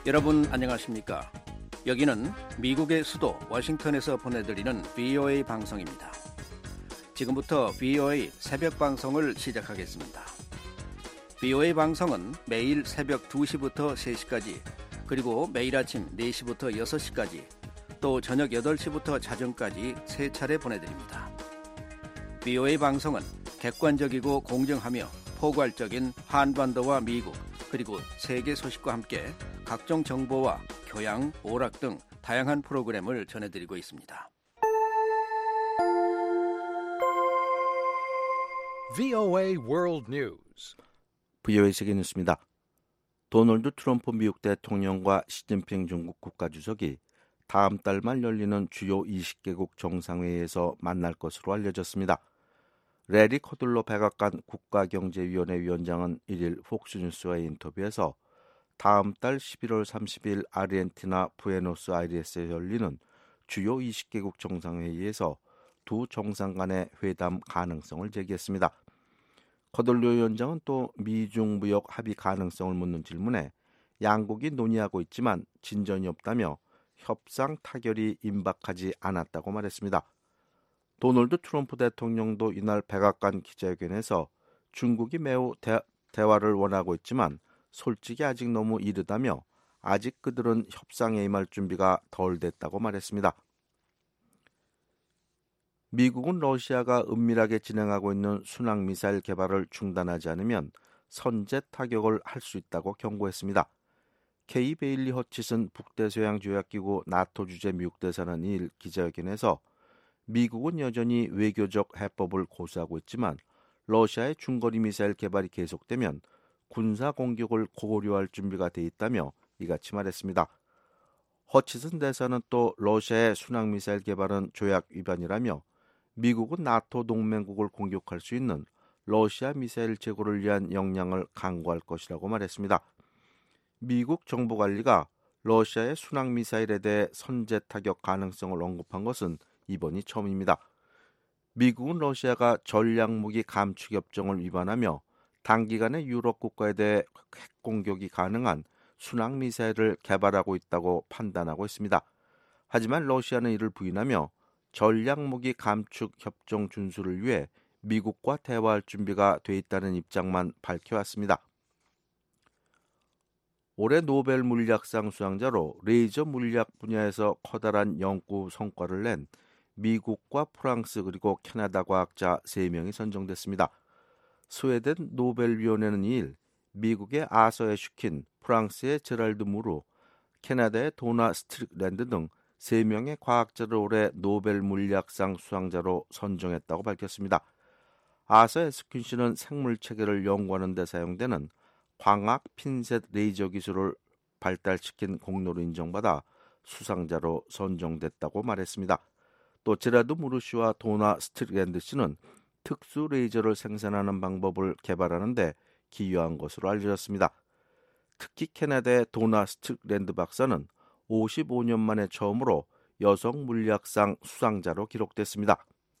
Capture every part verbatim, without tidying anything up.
여러분 안녕하십니까? 여기는 미국의 수도 워싱턴에서 보내드리는 브이오에이 방송입니다. 지금부터 브이오에이 새벽 방송을 시작하겠습니다. 브이오에이 방송은 매일 새벽 두 시부터 세 시까지, 그리고 매일 아침 네 시부터 여섯 시까지, 또 저녁 여덟 시부터 자정까지 세 차례 보내드립니다. 브이오에이 방송은 객관적이고 공정하며 포괄적인 한반도와 미국, 그리고 세계 소식과 함께 각종 정보와 교양, 오락 등 다양한 프로그램을 전해드리고 있습니다. 브이오에이 World News. 브이오에이 세계 뉴스입니다. 도널드 트럼프 미국 대통령과 시진핑 중국 국가주석이 다음 달 말 열리는 주요 이십 개국 정상회의에서 만날 것으로 알려졌습니다. 레리 코들로 백악관 국가경제위원회 위원장은 일일 폭스뉴스와의 인터뷰에서 다음 달 십일월 삼십일 아르헨티나 부에노스아이레스에 열리는 주요 이십 개국 정상회의에서 두 정상 간의 회담 가능성을 제기했습니다. 코들로 위원장은 또 미중 무역 합의 가능성을 묻는 질문에 양국이 논의하고 있지만 진전이 없다며 협상 타결이 임박하지 않았다고 말했습니다. 도널드 트럼프 대통령도 이날 백악관 기자회견에서 중국이 매우 대, 대화를 원하고 있지만 솔직히 아직 너무 이르다며 아직 그들은 협상에 임할 준비가 덜 됐다고 말했습니다. 미국은 러시아가 은밀하게 진행하고 있는 순항미사일 개발을 중단하지 않으면 선제 타격을 할 수 있다고 경고했습니다. 케이 베일리 허치슨 북대서양조약기구 나토 주재 미국 대사는 이일 기자회견에서 미국은 여전히 외교적 해법을 고수하고 있지만 러시아의 중거리 미사일 개발이 계속되면 군사 공격을 고려할 준비가 돼 있다며 이같이 말했습니다. 허치슨 대사는 또 러시아의 순항미사일 개발은 조약 위반이라며 미국은 나토 동맹국을 공격할 수 있는 러시아 미사일 제고를 위한 역량을 강구할 것이라고 말했습니다. 미국 정보관리가 러시아의 순항미사일에 대해 선제 타격 가능성을 언급한 것은 이번이 처음입니다. 미국은 러시아가 전략무기 감축협정을 위반하며 단기간에 유럽 국가에 대해 핵공격이 가능한 순항미사일을 개발하고 있다고 판단하고 있습니다. 하지만 러시아는 이를 부인하며 전략무기 감축협정 준수를 위해 미국과 대화할 준비가 돼 있다는 입장만 밝혀왔습니다. 올해 노벨 물리학상 수상자로 레이저 물리학 분야에서 커다란 연구 성과를 낸 미국과 프랑스 그리고 캐나다 과학자 세 명이 선정됐습니다. 스웨덴 노벨위원회는 이일 미국의 아서 애슈킨, 프랑스의 제랄드 무르, 캐나다의 도나 스트릭랜드 등 세 명의 과학자를 올해 노벨 물리학상 수상자로 선정했다고 밝혔습니다. 아서 애슈킨 씨는 생물 체계를 연구하는 데 사용되는 광학 핀셋 레이저 기술을 발달시킨 공로로 인정받아 수상자로 선정됐다고 말했습니다. 또 제라드 무르 씨와 도나 스트릭랜드 씨는 특수 레이저를 생산하는 방법을 개발하는 데 기여한 것으로 알려졌습니다. 특히 캐나다의 도나 스트릭랜드 박사는 오십오 년 만에 처음으로 여성 물리학상 수상자로 기록됐습니다.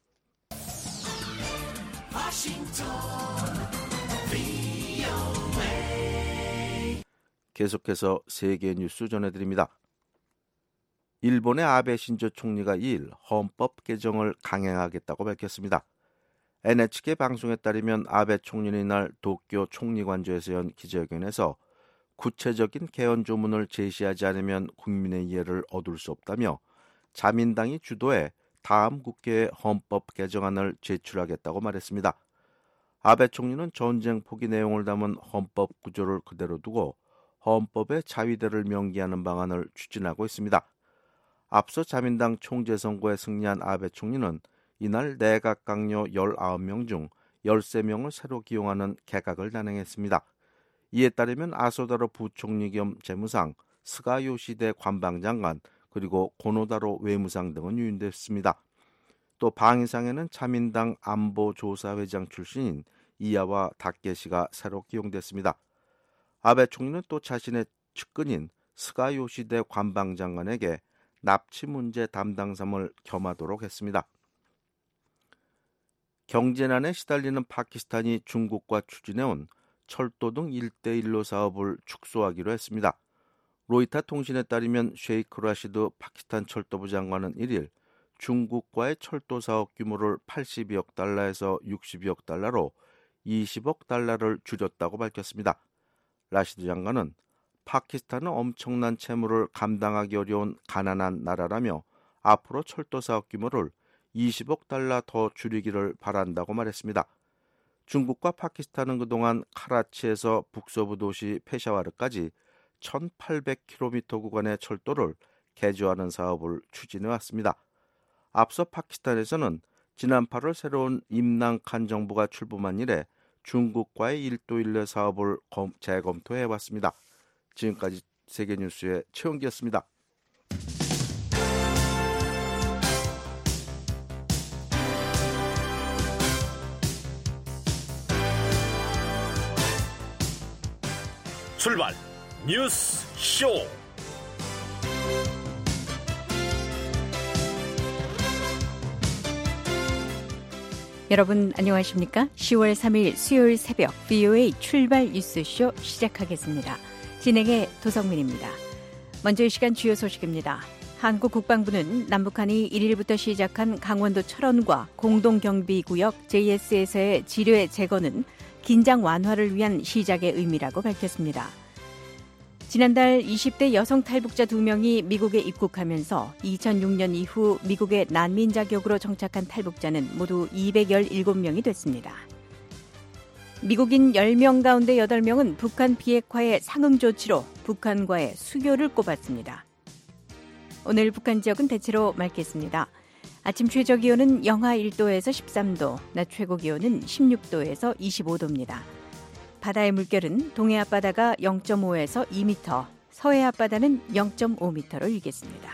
계속해서 세계 뉴스 전해드립니다. 일본의 아베 신조 총리가 이일 헌법 개정을 강행하겠다고 밝혔습니다. 엔에이치케이 방송에 따르면 아베 총리는 이날 도쿄 총리관저에서 연 기자회견에서 구체적인 개헌 조문을 제시하지 않으면 국민의 이해를 얻을 수 없다며 자민당이 주도해 다음 국회에 헌법 개정안을 제출하겠다고 말했습니다. 아베 총리는 전쟁 포기 내용을 담은 헌법 구조를 그대로 두고 헌법의 자위대를 명기하는 방안을 추진하고 있습니다. 앞서 자민당 총재 선거에 승리한 아베 총리는 이날 내각 강요 열아홉 명 중 열세 명을 새로 기용하는 개각을 단행했습니다. 이에 따르면 아소다로 부총리 겸 재무상, 스가 요시대 관방장관, 그리고 고노다로 외무상 등은 유임됐습니다. 또 방위상에는 자민당 안보조사회장 출신인 이야와 다케시가 새로 기용됐습니다. 아베 총리는 또 자신의 측근인 스가 요시대 관방장관에게 납치 문제 담당삼을 겸하도록 했습니다. 경제난에 시달리는 파키스탄이 중국과 추진해온 철도 등 일대일로 사업을 축소하기로 했습니다. 로이터 통신에 따르면 셰이크 라시드 파키스탄 철도부 장관은 일 일 중국과의 철도 사업 규모를 팔십이억 달러에서 육십이억 달러로 이십억 달러를 줄였다고 밝혔습니다. 라시드 장관은 파키스탄은 엄청난 채무를 감당하기 어려운 가난한 나라라며 앞으로 철도 사업 규모를 이십억 달러 더 줄이기를 바란다고 말했습니다. 중국과 파키스탄은 그동안 카라치에서 북서부 도시 페샤와르까지 천팔백 킬로미터 구간의 철도를 개조하는 사업을 추진해 왔습니다. 앞서 파키스탄에서는 지난 팔월 새로운 임란 칸 정부가 출범한 이래 중국과의 일도일례 사업을 재검토해 왔습니다. 지금까지 세계뉴스의 최은기였습니다. 출발 뉴스 쇼. 여러분 안녕하십니까? 시월 삼일 수요일 새벽 브이오에이 출발 뉴스쇼 시작하겠습니다. 진행의 도성민입니다. 먼저 이 시간 주요 소식입니다. 한국 국방부는 남북한이 일 일부터 시작한 강원도 철원과 공동경비구역 제이에스에서의 지뢰 제거는 긴장 완화를 위한 시작의 의미라고 밝혔습니다. 지난달 이십 대 여성 탈북자 두 명이 미국에 입국하면서 이천육 년 이후 미국의 난민 자격으로 정착한 탈북자는 모두 이백십칠 명이 됐습니다. 미국인 열 명 가운데 여덟 명은 북한 비핵화의 상응 조치로 북한과의 수교를 꼽았습니다. 오늘 북한 지역은 대체로 맑겠습니다. 아침 최저 기온은 영하 일 도에서 십삼 도, 낮 최고 기온은 십육 도에서 이십오 도입니다. 바다의 물결은 동해 앞바다가 영 점 오에서 이 미터, 서해 앞바다는 영 점 오 미터로 일겠습니다.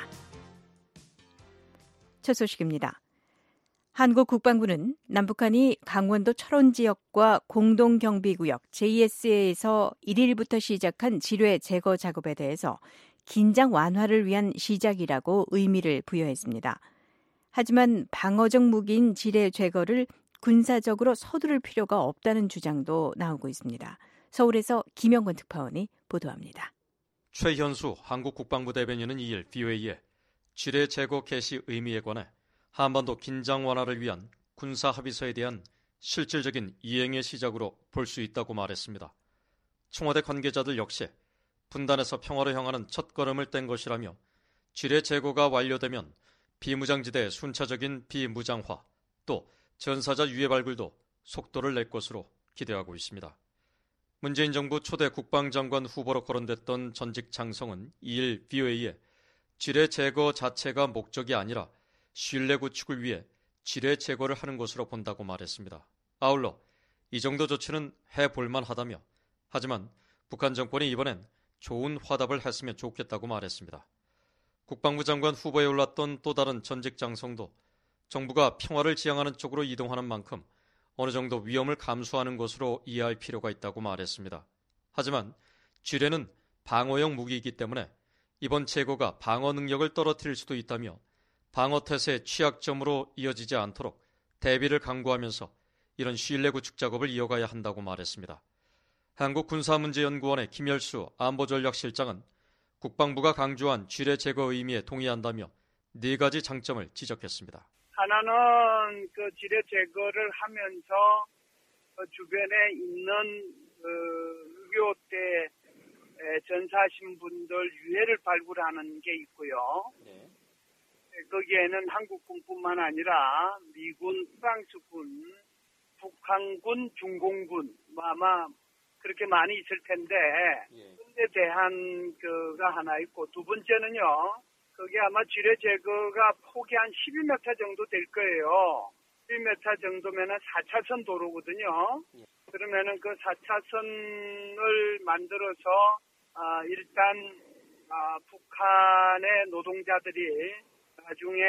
첫 소식입니다. 한국 국방부는 남북한이 강원도 철원 지역과 공동경비구역 제이에스에에서 일 일부터 시작한 지뢰 제거 작업에 대해서 긴장 완화를 위한 시작이라고 의미를 부여했습니다. 하지만 방어적 무기인 지뢰 제거를 군사적으로 서두를 필요가 없다는 주장도 나오고 있습니다. 서울에서 김영건 특파원이 보도합니다. 최현수 한국 국방부 대변인은 이 일 브이오에이에 지뢰 제거 개시 의미에 관해 한반도 긴장 완화를 위한 군사 합의서에 대한 실질적인 이행의 시작으로 볼 수 있다고 말했습니다. 청와대 관계자들 역시 분단에서 평화로 향하는 첫걸음을 뗀 것이라며 지뢰 제거가 완료되면 비무장지대의 순차적인 비무장화 또 전사자 유해 발굴도 속도를 낼 것으로 기대하고 있습니다. 문재인 정부 초대 국방장관 후보로 거론됐던 전직 장성은 이 일 브이오에이에 지뢰 제거 자체가 목적이 아니라 신뢰 구축을 위해 지뢰 제거를 하는 것으로 본다고 말했습니다. 아울러 이 정도 조치는 해볼만 하다며 하지만 북한 정권이 이번엔 좋은 화답을 했으면 좋겠다고 말했습니다. 국방부 장관 후보에 올랐던 또 다른 전직 장성도 정부가 평화를 지향하는 쪽으로 이동하는 만큼 어느 정도 위험을 감수하는 것으로 이해할 필요가 있다고 말했습니다. 하지만 지뢰는 방어용 무기이기 때문에 이번 제거가 방어 능력을 떨어뜨릴 수도 있다며 방어태세의 취약점으로 이어지지 않도록 대비를 강구하면서 이런 신뢰 구축 작업을 이어가야 한다고 말했습니다. 한국군사문제연구원의 김열수 안보전략실장은 국방부가 강조한 지뢰 제거 의미에 동의한다며 네 가지 장점을 지적했습니다. 하나는 그 지뢰 제거를 하면서 그 주변에 있는 그 육이오 때 전사하신 분들 유해를 발굴하는 게 있고요. 네. 거기에는 한국군뿐만 아니라 미군, 프랑스군, 북한군, 중공군 아마 그렇게 많이 있을 텐데 그에 대한 그가 하나 있고 두 번째는요. 그게 아마 지뢰 제거가 폭이 한 십이 미터 정도 될 거예요. 십이 미터 정도면은 사 차선 도로거든요. 그러면은 그 사 차선을 만들어서 아, 일단 아, 북한의 노동자들이 나중에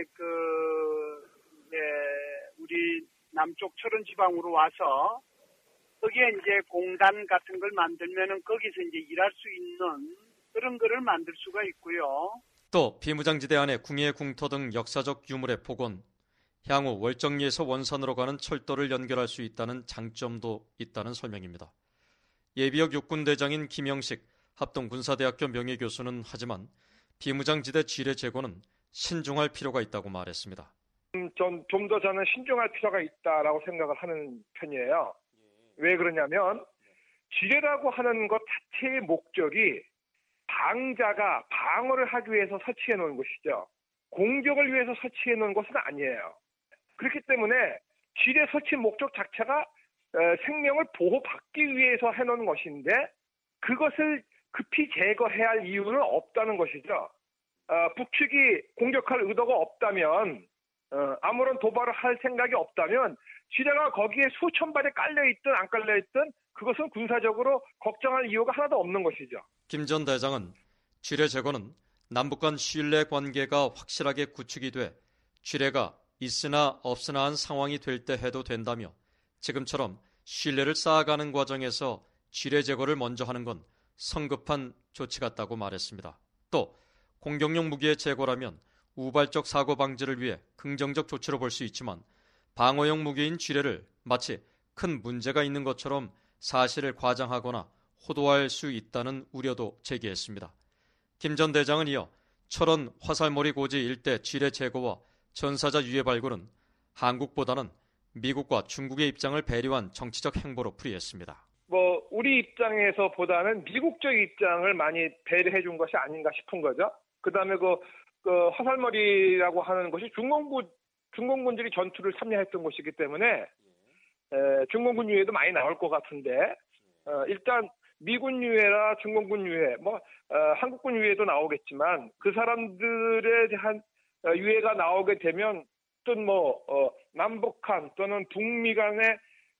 그 네, 우리 남쪽 철원 지방으로 와서 거기에 이제 공단 같은 걸 만들면은 거기서 이제 일할 수 있는 그런 거를 만들 수가 있고요. 또 비무장지대 안에 궁예, 궁터 등 역사적 유물의 복원, 향후 월정리에서 원산으로 가는 철도를 연결할 수 있다는 장점도 있다는 설명입니다. 예비역 육군대장인 김영식 합동군사대학교 명예교수는 하지만 비무장지대 지뢰 제거는 신중할 필요가 있다고 말했습니다. 좀 더 저는 신중할 필요가 있다라고 생각을 하는 편이에요. 왜 그러냐면 지뢰라고 하는 것 자체의 목적이 방자가 방어를 하기 위해서 설치해 놓은 것이죠. 공격을 위해서 설치해 놓은 것은 아니에요. 그렇기 때문에 지뢰 설치 목적 자체가 생명을 보호받기 위해서 해놓은 것인데 그것을 급히 제거해야 할 이유는 없다는 것이죠. 북측이 공격할 의도가 없다면 아무런 도발을 할 생각이 없다면 지뢰가 거기에 수천 발에 깔려있든 안 깔려있든 그것은 군사적으로 걱정할 이유가 하나도 없는 것이죠. 김 전 대장은 지뢰 제거는 남북 간 신뢰 관계가 확실하게 구축이 돼 지뢰가 있으나 없으나 한 상황이 될 때 해도 된다며 지금처럼 신뢰를 쌓아가는 과정에서 지뢰 제거를 먼저 하는 건 성급한 조치 같다고 말했습니다. 또 공격용 무기의 제거라면 우발적 사고 방지를 위해 긍정적 조치로 볼 수 있지만 방어용 무기인 지뢰를 마치 큰 문제가 있는 것처럼 사실을 과장하거나 호도할 수 있다는 우려도 제기했습니다. 김 전 대장은 이어 철원 화살머리 고지 일대 지뢰 제거와 전사자 유해 발굴은 한국보다는 미국과 중국의 입장을 배려한 정치적 행보로 풀이했습니다. 뭐 우리 입장에서 보다는 미국적 입장을 많이 배려해 준 것이 아닌가 싶은 거죠. 그다음에 그, 그 화살머리라고 하는 것이 중공군 중공군들이 전투를 참여했던 곳이기 때문에 에, 중공군 유해도 많이 나올 것 같은데 어, 일단 미군 유해나 중공군 유해, 뭐 어, 한국군 유해도 나오겠지만 그 사람들에 대한 어, 유해가 나오게 되면 어떤 뭐 어, 남북한 또는 북미 간의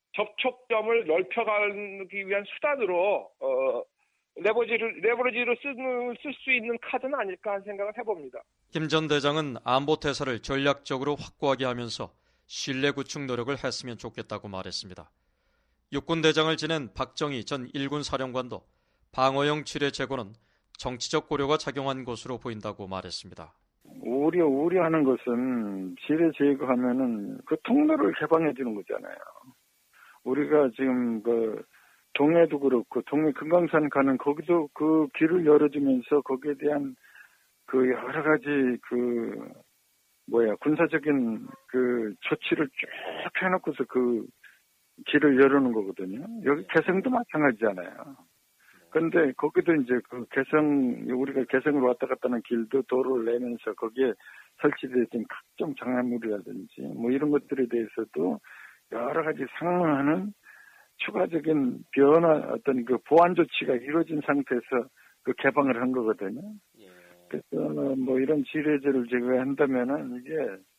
접촉점을 넓혀가기 위한 수단으로 어, 레버리지를 레버리지로 쓸 수 있는 카드는 아닐까 하는 생각을 해봅니다. 김 전 대장은 안보 태세를 전략적으로 확고하게 하면서 신뢰 구축 노력을 했으면 좋겠다고 말했습니다. 육군 대장을 지낸 박정희 전 일군 사령관도 방어용 지뢰 제거는 정치적 고려가 작용한 것으로 보인다고 말했습니다. 우려, 우려하는 것은 지뢰 제거하면은 그 통로를 개방해 주는 거잖아요. 우리가 지금 그 동해도 그렇고 동해 금강산 가는 거기도 그 길을 열어주면서 거기에 대한 그 여러 가지 그 뭐야 군사적인 그 조치를 쭉 해놓고서 그 길을 열어놓은 거거든요. 여기 개성도 마찬가지잖아요. 그런데 거기도 이제 그 개성 우리가 개성으로 왔다 갔다 하는 길도 도로를 내면서 거기에 설치되어진 각종 장애물이라든지 뭐 이런 것들에 대해서도 여러 가지 상응하는 추가적인 변화 어떤 그 보완 조치가 이루어진 상태에서 그 개방을 한 거거든요. 그래서 뭐 이런 지뢰제를 제거한다면은 이게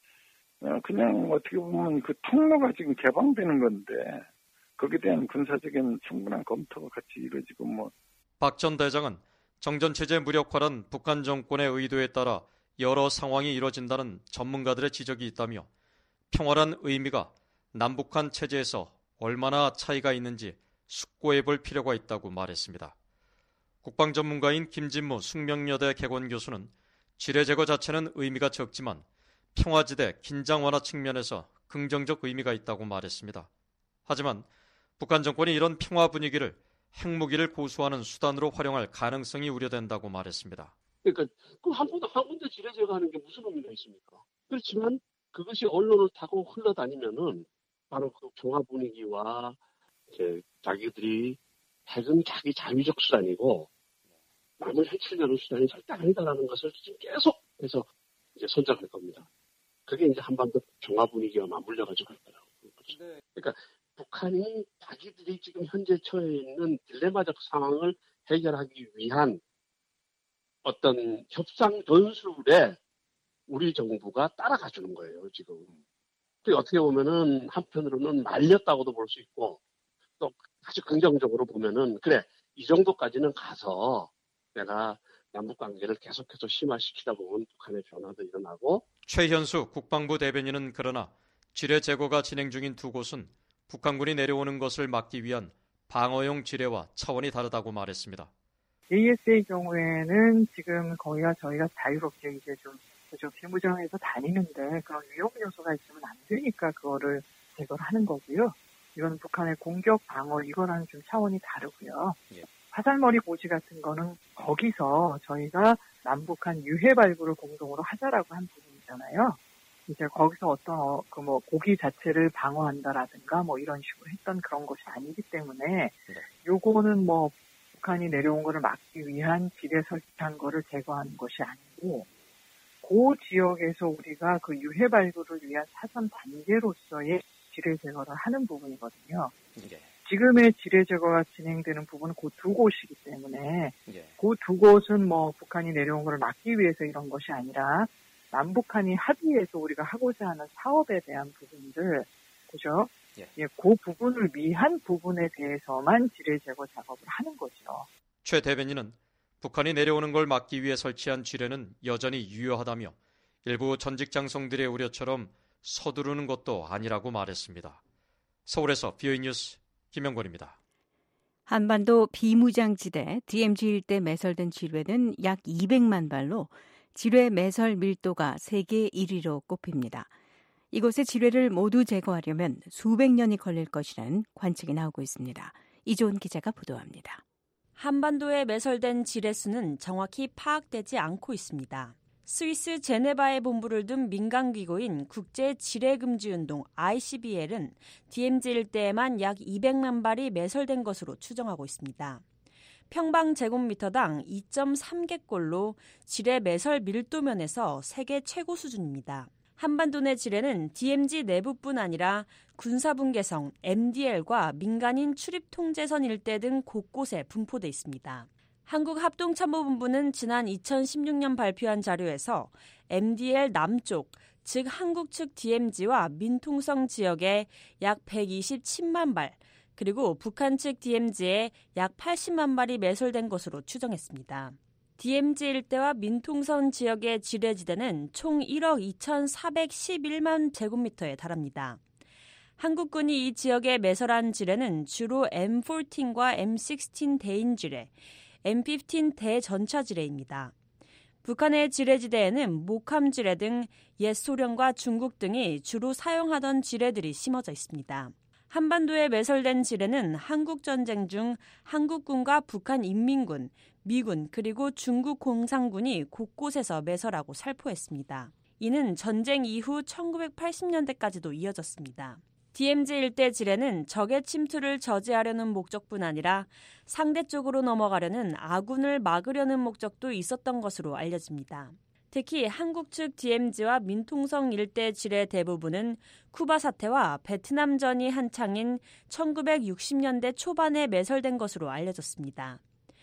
그냥 어떻게 보면 그 통로가 지금 개방되는 건데 거기에 대한 군사적인 충분한 검토가 같이 이루어지고 뭐. 박 전 대장은 정전체제 무력화란 북한 정권의 의도에 따라 여러 상황이 이뤄진다는 전문가들의 지적이 있다며 평화란 의미가 남북한 체제에서 얼마나 차이가 있는지 숙고해 볼 필요가 있다고 말했습니다. 국방 전문가인 김진무 숙명여대 개건 교수는 지뢰 제거 자체는 의미가 적지만 평화지대 긴장 완화 측면에서 긍정적 의미가 있다고 말했습니다. 하지만 북한 정권이 이런 평화 분위기를 핵무기를 고수하는 수단으로 활용할 가능성이 우려된다고 말했습니다. 그러니까 그럼 한 군데 한 군데 지뢰 제거하는 게 무슨 의미가 있습니까? 그렇지만 그것이 언론을 타고 흘러다니면은 바로 그 평화 분위기와 이제 자기들이 핵은 자기 자위적 수단이고 남을 해치려는 수단이 절대 아니다라는 것을 지금 계속 해서 이제 선정할 겁니다. 그게 이제 한반도 평화 분위기와 맞물려가지고 할 거라고. 그러니까 북한이 자기들이 지금 현재 처해 있는 딜레마적 상황을 해결하기 위한 어떤 협상 전술에 우리 정부가 따라가 주는 거예요, 지금. 어떻게 보면은 한편으로는 말렸다고도 볼 수 있고 또 아주 긍정적으로 보면은 그래 이 정도까지는 가서 내가 남북 관계를 계속해서 심화시키다 보면 북한의 변화도 일어나고. 최현수 국방부 대변인은 그러나 지뢰 제거가 진행 중인 두 곳은 북한군이 내려오는 것을 막기 위한 방어용 지뢰와 차원이 다르다고 말했습니다. 에이에스의 경우에는 지금 거기가 저희가 자유롭게 이제 좀 좀 비무장해서 다니는데 그런 위험 요소가 있으면 안 되니까 그거를 제거를 하는 거고요. 이거는 북한의 공격 방어 이거랑은 좀 차원이 다르고요. 예. 화살머리 고지 같은 거는 거기서 저희가 남북한 유해 발굴을 공동으로 하자라고 한 부분이잖아요. 이제 거기서 어떤 어, 그 뭐 고기 자체를 방어한다라든가 뭐 이런 식으로 했던 그런 것이 아니기 때문에 네. 요거는 뭐 북한이 내려온 거를 막기 위한 지뢰 설치한 거를 제거하는 것이 아니고 그 지역에서 우리가 그 유해 발굴을 위한 사전 단계로서의 지뢰 제거를 하는 부분이거든요. 네. 지금의 지뢰 제거가 진행되는 부분은 그 두 곳이기 때문에 네. 그 두 곳은 뭐 북한이 내려온 거를 막기 위해서 이런 것이 아니라 남북한이 합의해서 우리가 하고자 하는 사업에 대한 부분들, 그죠? 예. 예, 그 부분을 위한 부분에 대해서만 지뢰 제거 작업을 하는 거죠. 최 대변인은 북한이 내려오는 걸 막기 위해 설치한 지뢰는 여전히 유효하다며 일부 전직 장성들의 우려처럼 서두르는 것도 아니라고 말했습니다. 서울에서 비오이 뉴스 김영권입니다. 한반도 비무장지대 디엠지 일대 매설된 지뢰는 약 이백만 발로 지뢰 매설 밀도가 세계 일 위로 꼽힙니다. 이곳의 지뢰를 모두 제거하려면 수백 년이 걸릴 것이라는 관측이 나오고 있습니다. 이조은 기자가 보도합니다. 한반도에 매설된 지뢰 수는 정확히 파악되지 않고 있습니다. 스위스 제네바에 본부를 둔 민간기구인 국제지뢰금지운동 아이씨비엘은 디엠지 일대에만 약 이백만 발이 매설된 것으로 추정하고 있습니다. 평방 제곱미터당 이 점 삼 개꼴로 지뢰 매설 밀도면에서 세계 최고 수준입니다. 한반도 내 지뢰는 디엠지 내부뿐 아니라 군사분계성 엠디엘과 민간인 출입통제선 일대 등 곳곳에 분포돼 있습니다. 한국합동참모본부는 지난 이천십육 년 발표한 자료에서 엠디엘 남쪽, 즉 한국 측 디엠지와 민통성 지역에 약 백이십칠만 발, 그리고 북한 측 디엠지에 약 팔십만 발이 매설된 것으로 추정했습니다. 디엠지 일대와 민통선 지역의 지뢰지대는 총 일억 이천사백십일만 제곱미터에 달합니다. 한국군이 이 지역에 매설한 지뢰는 주로 엠 십사과 엠 십육 대인 지뢰, 엠 십오 대전차 지뢰입니다. 북한의 지뢰지대에는 목함 지뢰 등 옛 소련과 중국 등이 주로 사용하던 지뢰들이 심어져 있습니다. 한반도에 매설된 지뢰는 한국전쟁 중 한국군과 북한 인민군, 미군 그리고 중국 공산군이 곳곳에서 매설하고 살포했습니다. 이는 전쟁 이후 천구백팔십 년대까지도 이어졌습니다. 디엠지 일대 지뢰는 적의 침투를 저지하려는 목적뿐 아니라 상대 쪽으로 넘어가려는 아군을 막으려는 목적도 있었던 것으로 알려집니다. 특히 한국 측 디엠지와 민통성 일대 지뢰 대부분은 쿠바 사태와 베트남전이 한창인 천구백육십 년대 초반에 매설된 것으로 알려졌습니다.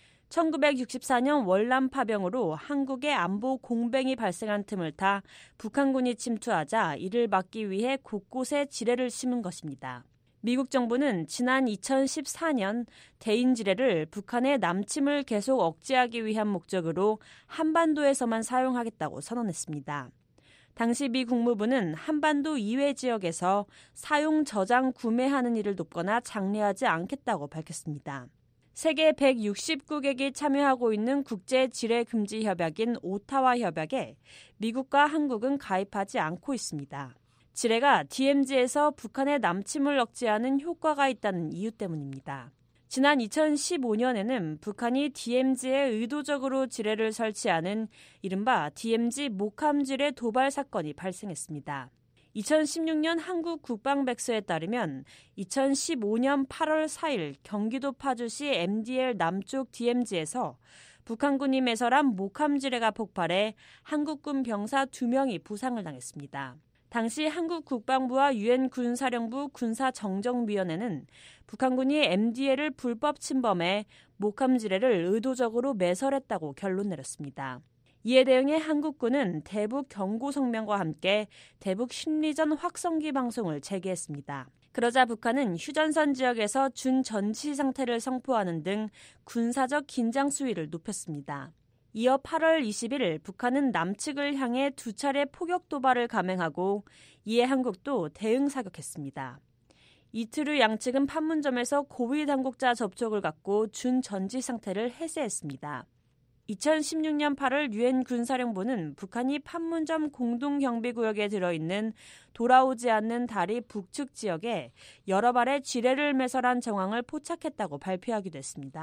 천구백육십사 년 월남 파병으로 한국의 안보 공백이 발생한 틈을 타 북한군이 침투하자 이를 막기 위해 곳곳에 지뢰를 심은 것입니다. 미국 정부는 지난 이천십사 년 대인 지뢰를 북한의 남침을 계속 억제하기 위한 목적으로 한반도에서만 사용하겠다고 선언했습니다. 당시 미 국무부는 한반도 이외 지역에서 사용 저장 구매하는 일을 돕거나 장려하지 않겠다고 밝혔습니다. 세계 백육십구 개국이 참여하고 있는 국제지뢰금지협약인 오타와 협약에 미국과 한국은 가입하지 않고 있습니다. 지뢰가 디엠지에서 북한의 남침을 억제하는 효과가 있다는 이유 때문입니다. 지난 이천십오 년에는 북한이 디엠지에 의도적으로 지뢰를 설치하는 이른바 디엠지 목함 지뢰 도발 사건이 발생했습니다. 이천십육 년 한국 국방백서에 따르면 이천십오 년 팔월 사일 경기도 파주시 엠디엘 남쪽 디엠지에서 북한군이 매설한 목함 지뢰가 폭발해 한국군 병사 두 명이 부상을 당했습니다. 당시 한국 국방부와 유엔 군사령부 군사정정위원회는 북한군이 엠디엘을 불법 침범해 목함 지뢰를 의도적으로 매설했다고 결론 내렸습니다. 이에 대응해 한국군은 대북 경고 성명과 함께 대북 심리전 확성기 방송을 재개했습니다. 그러자 북한은 휴전선 지역에서 준전시 상태를 선포하는 등 군사적 긴장 수위를 높였습니다. 이어 팔월 이십일 북한은 남측을 향해 두 차례 포격 도발을 감행하고 이에 한국도 대응 사격했습니다. 이틀 후 양측은 판문점에서 고위 당국자 접촉을 갖고 준전지 상태를 해제했습니다. 이천십육 년 팔월 유엔 군사령부는 북한이 판문점 공동경비구역에 들어있는 돌아오지 않는 다리 북측 지역에 여러 발의 지뢰를 매설한 정황을 포착했다고 발표하기도 했습니다.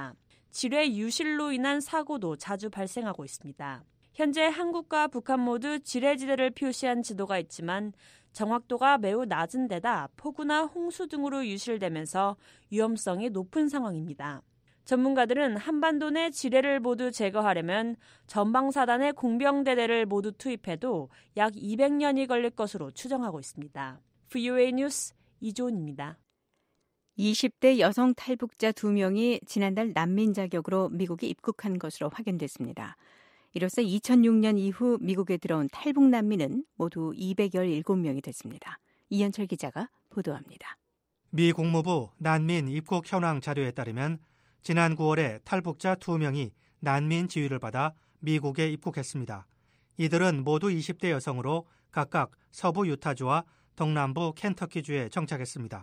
지뢰 유실로 인한 사고도 자주 발생하고 있습니다. 현재 한국과 북한 모두 지뢰지대를 표시한 지도가 있지만 정확도가 매우 낮은 데다 폭우나 홍수 등으로 유실되면서 위험성이 높은 상황입니다. 전문가들은 한반도 내 지뢰를 모두 제거하려면 전방사단의 공병대대를 모두 투입해도 약 이백 년이 걸릴 것으로 추정하고 있습니다. 브이오에이 뉴스 이조은입니다. 이십 대 여성 탈북자 두 명이 지난달 난민 자격으로 미국에 입국한 것으로 확인됐습니다. 이로써 이천육 년 이후 미국에 들어온 탈북 난민은 모두 이백십칠 명이 됐습니다. 이현철 기자가 보도합니다. 미 국무부 난민 입국 현황 자료에 따르면 지난 구월에 탈북자 두 명이 난민 지위를 받아 미국에 입국했습니다. 이들은 모두 이십 대 여성으로 각각 서부 유타주와 동남부 켄터키주에 정착했습니다.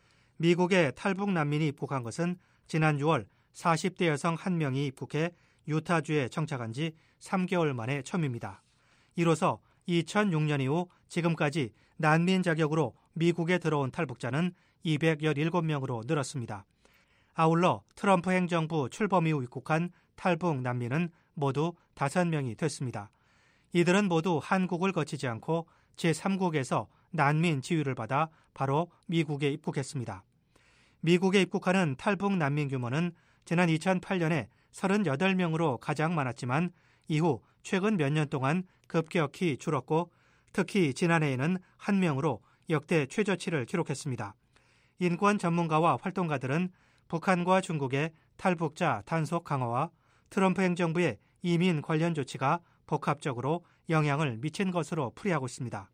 미국에 탈북 난민이 입국한 것은 지난 유월 사십 대 여성 한 명이 입국해 유타주에 정착한 지 삼 개월 만에 처음입니다. 이로써 이천육 년 이후 지금까지 난민 자격으로 미국에 들어온 탈북자는 이백십칠 명으로 늘었습니다. 아울러 트럼프 행정부 출범 이후 입국한 탈북 난민은 모두 다섯 명이 됐습니다. 이들은 모두 한국을 거치지 않고 제삼국에서 난민 지위를 받아 바로 미국에 입국했습니다. 미국에 입국하는 탈북 난민 규모는 지난 이천팔 년에 삼십팔 명으로 가장 많았지만 이후 최근 몇 년 동안 급격히 줄었고 특히 지난해에는 한 명으로 역대 최저치를 기록했습니다. 인권 전문가와 활동가들은 북한과 중국의 탈북자 단속 강화와 트럼프 행정부의 이민 관련 조치가 복합적으로 영향을 미친 것으로 풀이하고 있습니다.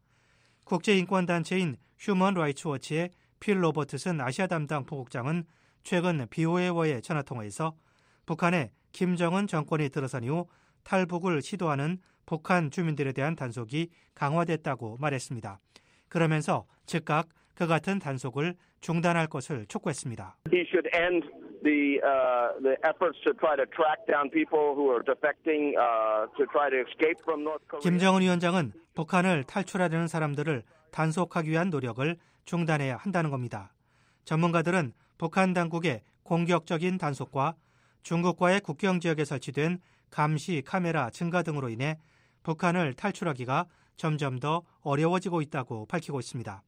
국제인권단체인 휴먼 라이츠 워치의 필 로버트슨 아시아 담당 부국장은 최근 비오에이와의 전화통화에서 북한의 김정은 정권이 들어선 이후 탈북을 시도하는 북한 주민들에 대한 단속이 강화됐다고 말했습니다. 그러면서 즉각 그 같은 단속을 중단할 것을 촉구했습니다. He should end the uh, the efforts to try to track down people who are defecting uh, to try to escape from North Korea. 김정은 위원장은 북한을 탈출하려는 사람들을 단속하기 위한 노력을 중단해야 한다는 겁니다. 전문가들은 북한 당국의 공격적인 단속과 중국과의 국경 지역에 설치된 감시 카메라 증가 등으로 인해 북한을 탈출하기가 점점 더 어려워지고 있다고 밝히고 있습니다.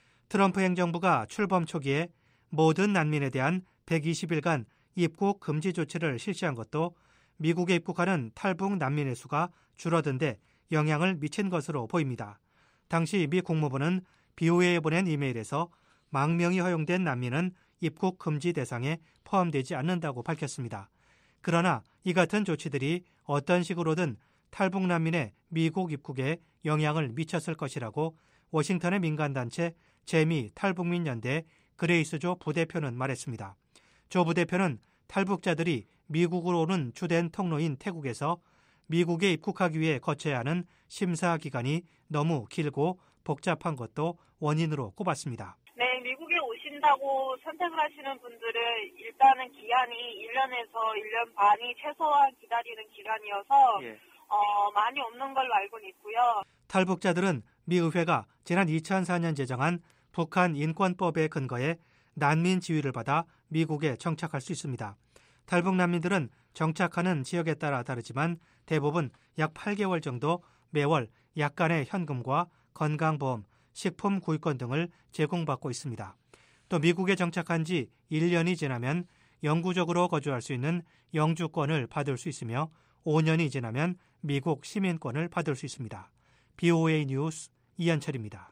트럼프 행정부가 출범 초기에 모든 난민에 대한 백이십 일간 입국 금지 조치를 실시한 것도 미국에 입국하는 탈북 난민의 수가 줄어든 데 영향을 미친 것으로 보입니다. 당시 미 국무부는 비오에이에 보낸 이메일에서 망명이 허용된 난민은 입국 금지 대상에 포함되지 않는다고 밝혔습니다. 그러나 이 같은 조치들이 어떤 식으로든 탈북 난민의 미국 입국에 영향을 미쳤을 것이라고 워싱턴의 민간단체 재미 탈북민 연대 그레이스 조 부대표는 말했습니다. 조 부대표는 탈북자들이 미국으로 오는 주된 통로인 태국에서 미국에 입국하기 위해 거쳐야 하는 심사 기간이 너무 길고 복잡한 것도 원인으로 꼽았습니다. 네, 미국에 오신다고 선택을 하시는 분들은 일단은 기한이 일 년에서 일 년 반이 최소한 기다리는 기간이어서 예. 어, 많이 없는 걸로 알고 있고요. 탈북자들은 미 의회가 지난 이천사 년 제정한 북한 인권법에 근거해 난민 지위를 받아 미국에 정착할 수 있습니다. 탈북 난민들은 정착하는 지역에 따라 다르지만 대부분 약 팔 개월 정도 매월 약간의 현금과 건강보험, 식품 구입권 등을 제공받고 있습니다. 또 미국에 정착한 지 일 년이 지나면 영구적으로 거주할 수 있는 영주권을 받을 수 있으며 오 년이 지나면 미국 시민권을 받을 수 있습니다. 비오에이 뉴스 이현철입니다.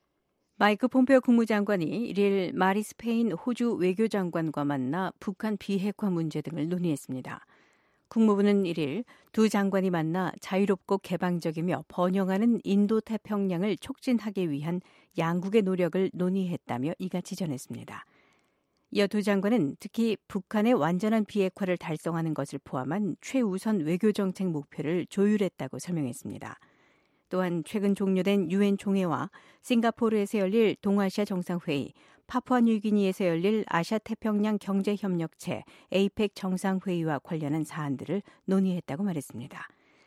마이크 폼페오 국무장관이 일일 마리 스페인 호주 외교장관과 만나 북한 비핵화 문제 등을 논의했습니다. 국무부는 일일 두 장관이 만나 자유롭고 개방적이며 번영하는 인도태평양을 촉진하기 위한 양국의 노력을 논의했다며 이같이 전했습니다. 이어 두 장관은 특히 북한의 완전한 비핵화를 달성하는 것을 포함한 최우선 외교정책 목표를 조율했다고 설명했습니다. 또한 최근 종료된 유엔 총회와 싱가포르에서 열릴 동아시아 정상회의, 파푸아뉴기니에서 열릴 아시아태평양 경제협력체 에이펙 정상회의와 관련한 사안들을 논의했다고 말했습니다.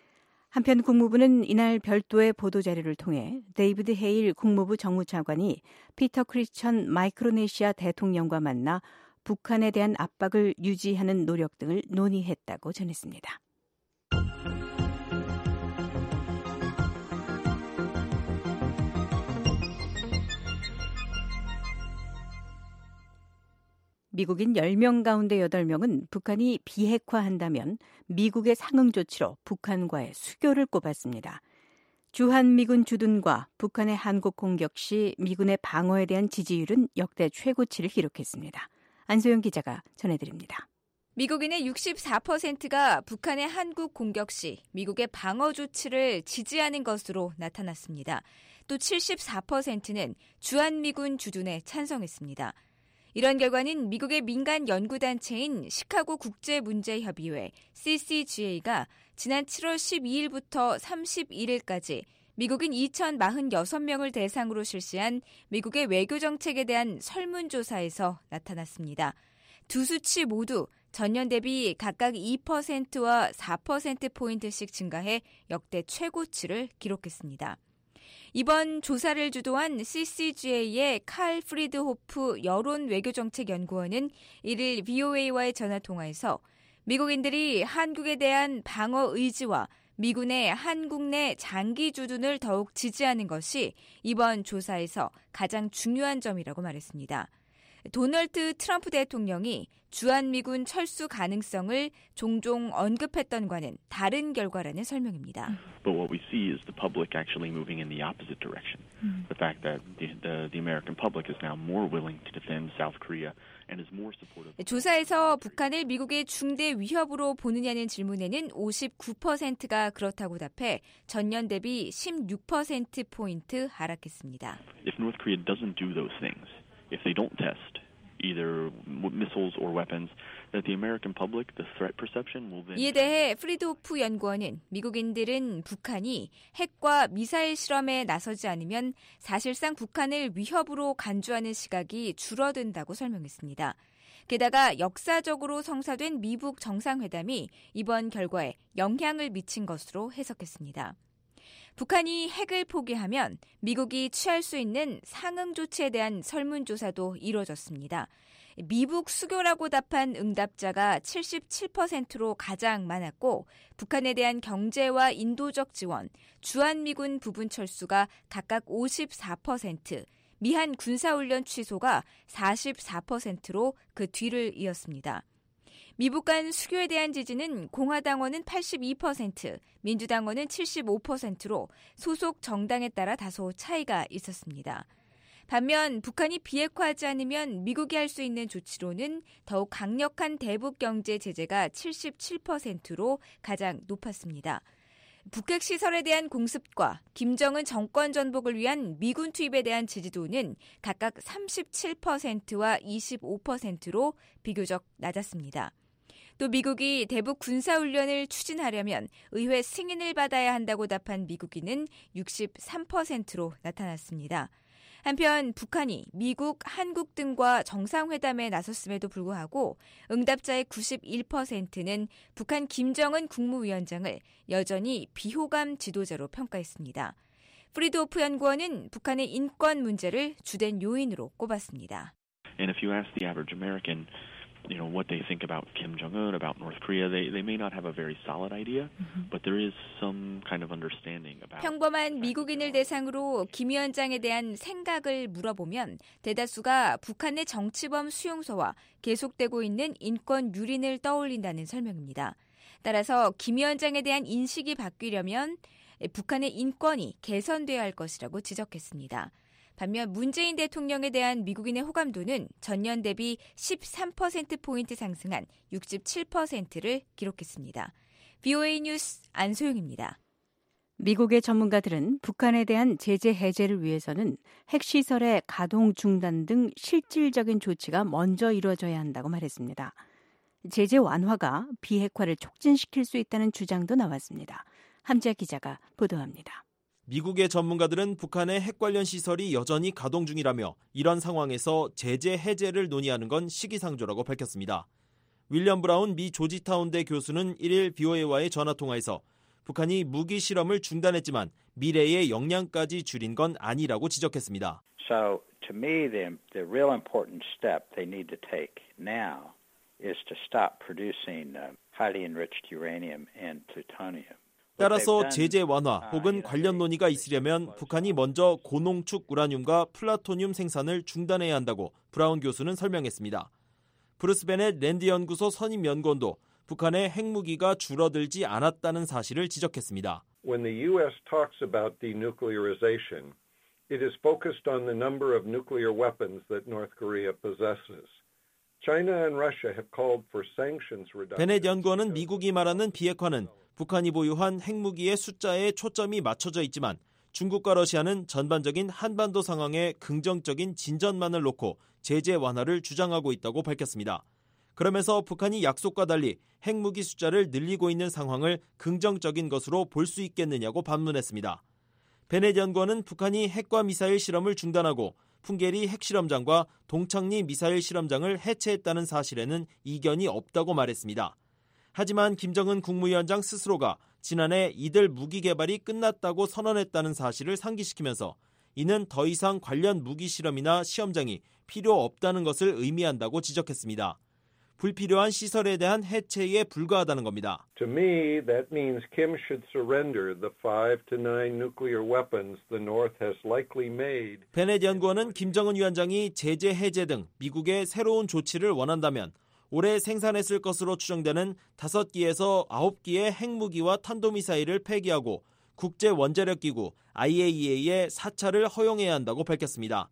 한편 국무부는 이날 별도의 보도자료를 통해 데이비드 헤일 국무부 정무차관이 피터 크리스천 마이크로네시아 대통령과 만나 북한에 대한 압박을 유지하는 노력 등을 논의했다고 전했습니다. 미국인 열 명 가운데 여덟 명은 북한이 비핵화한다면 미국의 상응 조치로 북한과의 수교를 꼽았습니다. 주한미군 주둔과 북한의 한국 공격 시 미군의 방어에 대한 지지율은 역대 최고치를 기록했습니다. 안소영 기자가 전해드립니다. 미국인의 육십사 퍼센트가 북한의 한국 공격 시 미국의 방어 조치를 지지하는 것으로 나타났습니다. 또 칠십사 퍼센트는 주한미군 주둔에 찬성했습니다. 이런 결과는 미국의 민간 연구단체인 시카고 국제문제협의회 씨씨지에이가 지난 칠월 십이일부터 삼십일일까지 미국인 이천사십육 명을 대상으로 실시한 미국의 외교정책에 대한 설문조사에서 나타났습니다. 두 수치 모두 전년 대비 각각 이 퍼센트와 사 퍼센트포인트씩 증가해 역대 최고치를 기록했습니다. 이번 조사를 주도한 씨씨지에이의 칼 프리드호프 여론 외교정책연구원은 일일 브이오에이와의 전화통화에서 미국인들이 한국에 대한 방어 의지와 미군의 한국 내 장기 주둔을 더욱 지지하는 것이 이번 조사에서 가장 중요한 점이라고 말했습니다. 도널드 트럼프 대통령이 주한미군 철수 가능성을 종종 언급했던과는 다른 결과라는 설명입니다. But what we see is the public actually moving in the opposite direction. Mm. The fact that the, the, the American public is now more willing to defend South Korea and is more supportive. 조사에서 북한을 미국의 중대 위협으로 보느냐는 질문에는 오십구 퍼센트가 그렇다고 답해 전년 대비 십육 퍼센트포인트 하락했습니다. If North Korea doesn't do those things, if they don't test either missiles or weapons, that the American public, the threat perception will then. 이에 대해 프리드호프 연구원은 미국인들은 북한이 핵과 미사일 실험에 나서지 않으면 사실상 북한을 위협으로 간주하는 시각이 줄어든다고 설명했습니다. 게다가 역사적으로 성사된 미북 정상회담이 이번 결과에 영향을 미친 것으로 해석했습니다. 북한이 핵을 포기하면 미국이 취할 수 있는 상응 조치에 대한 설문조사도 이뤄졌습니다. 미북 수교라고 답한 응답자가 칠십칠 퍼센트로 가장 많았고 북한에 대한 경제와 인도적 지원, 주한미군 부분 철수가 각각 오십사 퍼센트, 미한 군사훈련 취소가 사십사 퍼센트로 그 뒤를 이었습니다. 미북 간 수교에 대한 지지는 공화당원은 팔십이 퍼센트, 민주당원은 칠십오 퍼센트로 소속 정당에 따라 다소 차이가 있었습니다. 반면 북한이 비핵화하지 않으면 미국이 할 수 있는 조치로는 더욱 강력한 대북 경제 제재가 칠십칠 퍼센트로 가장 높았습니다. 북핵 시설에 대한 공습과 김정은 정권 전복을 위한 미군 투입에 대한 지지도는 각각 삼십칠 퍼센트와 이십오 퍼센트로 비교적 낮았습니다. 또 미국이 대북 군사훈련을 추진하려면 의회 승인을 받아야 한다고 답한 미국인은 육십삼 퍼센트로 나타났습니다. 한편 북한이 미국, 한국 등과 정상회담에 나섰음에도 불구하고 응답자의 구십일 퍼센트는 북한 김정은 국무위원장을 여전히 비호감 지도자로 평가했습니다. 프리드호프 연구원은 북한의 인권 문제를 주된 요인으로 꼽았습니다. And if you ask the average American, you know, what they think about Kim Jong-un, about North Korea, they, they may not have a very solid idea, but there is some kind of understanding about. 평범한 미국인을 대상으로 김 위원장에 대한 생각을 물어보면 대다수가 북한의 정치범 수용소와 계속되고 있는 인권 유린을 떠올린다는 설명입니다. 따라서 김 위원장에 대한 인식이 바뀌려면 북한의 인권이 개선돼야 할 것이라고 지적했습니다. 반면 문재인 대통령에 대한 미국인의 호감도는 전년 대비 십삼 퍼센트포인트 상승한 육십칠 퍼센트를 기록했습니다. 브이오에이 뉴스 안소영입니다. 미국의 전문가들은 북한에 대한 제재 해제를 위해서는 핵시설의 가동 중단 등 실질적인 조치가 먼저 이루어져야 한다고 말했습니다. 제재 완화가 비핵화를 촉진시킬 수 있다는 주장도 나왔습니다. 함지아 기자가 보도합니다. 미국의 전문가들은 북한의 핵 관련 시설이 여전히 가동 중이라며 이런 상황에서 제재 해제를 논의하는 건 시기상조라고 밝혔습니다. 윌리엄 브라운 미 조지타운대 교수는 일일 브이오에이와의 전화통화에서 북한이 무기 실험을 중단했지만 미래의 역량까지 줄인 건 아니라고 지적했습니다. So to me, the, the real important step they need to take now is to stop producing uh, highly enriched uranium and plutonium. 따라서 제재 완화 혹은 관련 논의가 있으려면 북한이 먼저 고농축 우라늄과 플라토늄 생산을 중단해야 한다고 브라운 교수는 설명했습니다. 브루스 베넷 랜드 연구소 선임 연구원도 북한의 핵무기가 줄어들지 않았다는 사실을 지적했습니다. When the U S talks about denuclearization, it is focused on the number of nuclear weapons that North Korea possesses. China and Russia have called for sanctions reduction. 베넷 연구원은 미국이 말하는 비핵화는 북한이 보유한 핵무기의 숫자에 초점이 맞춰져 있지만 중국과 러시아는 전반적인 한반도 상황에 긍정적인 진전만을 놓고 제재 완화를 주장하고 있다고 밝혔습니다. 그러면서 북한이 약속과 달리 핵무기 숫자를 늘리고 있는 상황을 긍정적인 것으로 볼 수 있겠느냐고 반문했습니다. 베넷 연구원은 북한이 핵과 미사일 실험을 중단하고 풍계리 핵실험장과 동창리 미사일 실험장을 해체했다는 사실에는 이견이 없다고 말했습니다. 하지만 김정은 국무위원장 스스로가 지난해 이들 무기 개발이 끝났다고 선언했다는 사실을 상기시키면서 이는 더 이상 관련 무기 실험이나 시험장이 필요 없다는 것을 의미한다고 지적했습니다. 불필요한 시설에 대한 해체에 불과하다는 겁니다. To me, that means Kim should surrender the five to nine nuclear weapons the North has likely made. 베넷 연구원은 김정은 위원장이 제재 해제 등 미국의 새로운 조치를 원한다면 올해 생산했을 것으로 추정되는 다섯 기에서 아홉 기의 핵무기와 탄도미사일을 폐기하고 국제원자력기구 아이에이이에이의 사찰을 허용해야 한다고 밝혔습니다.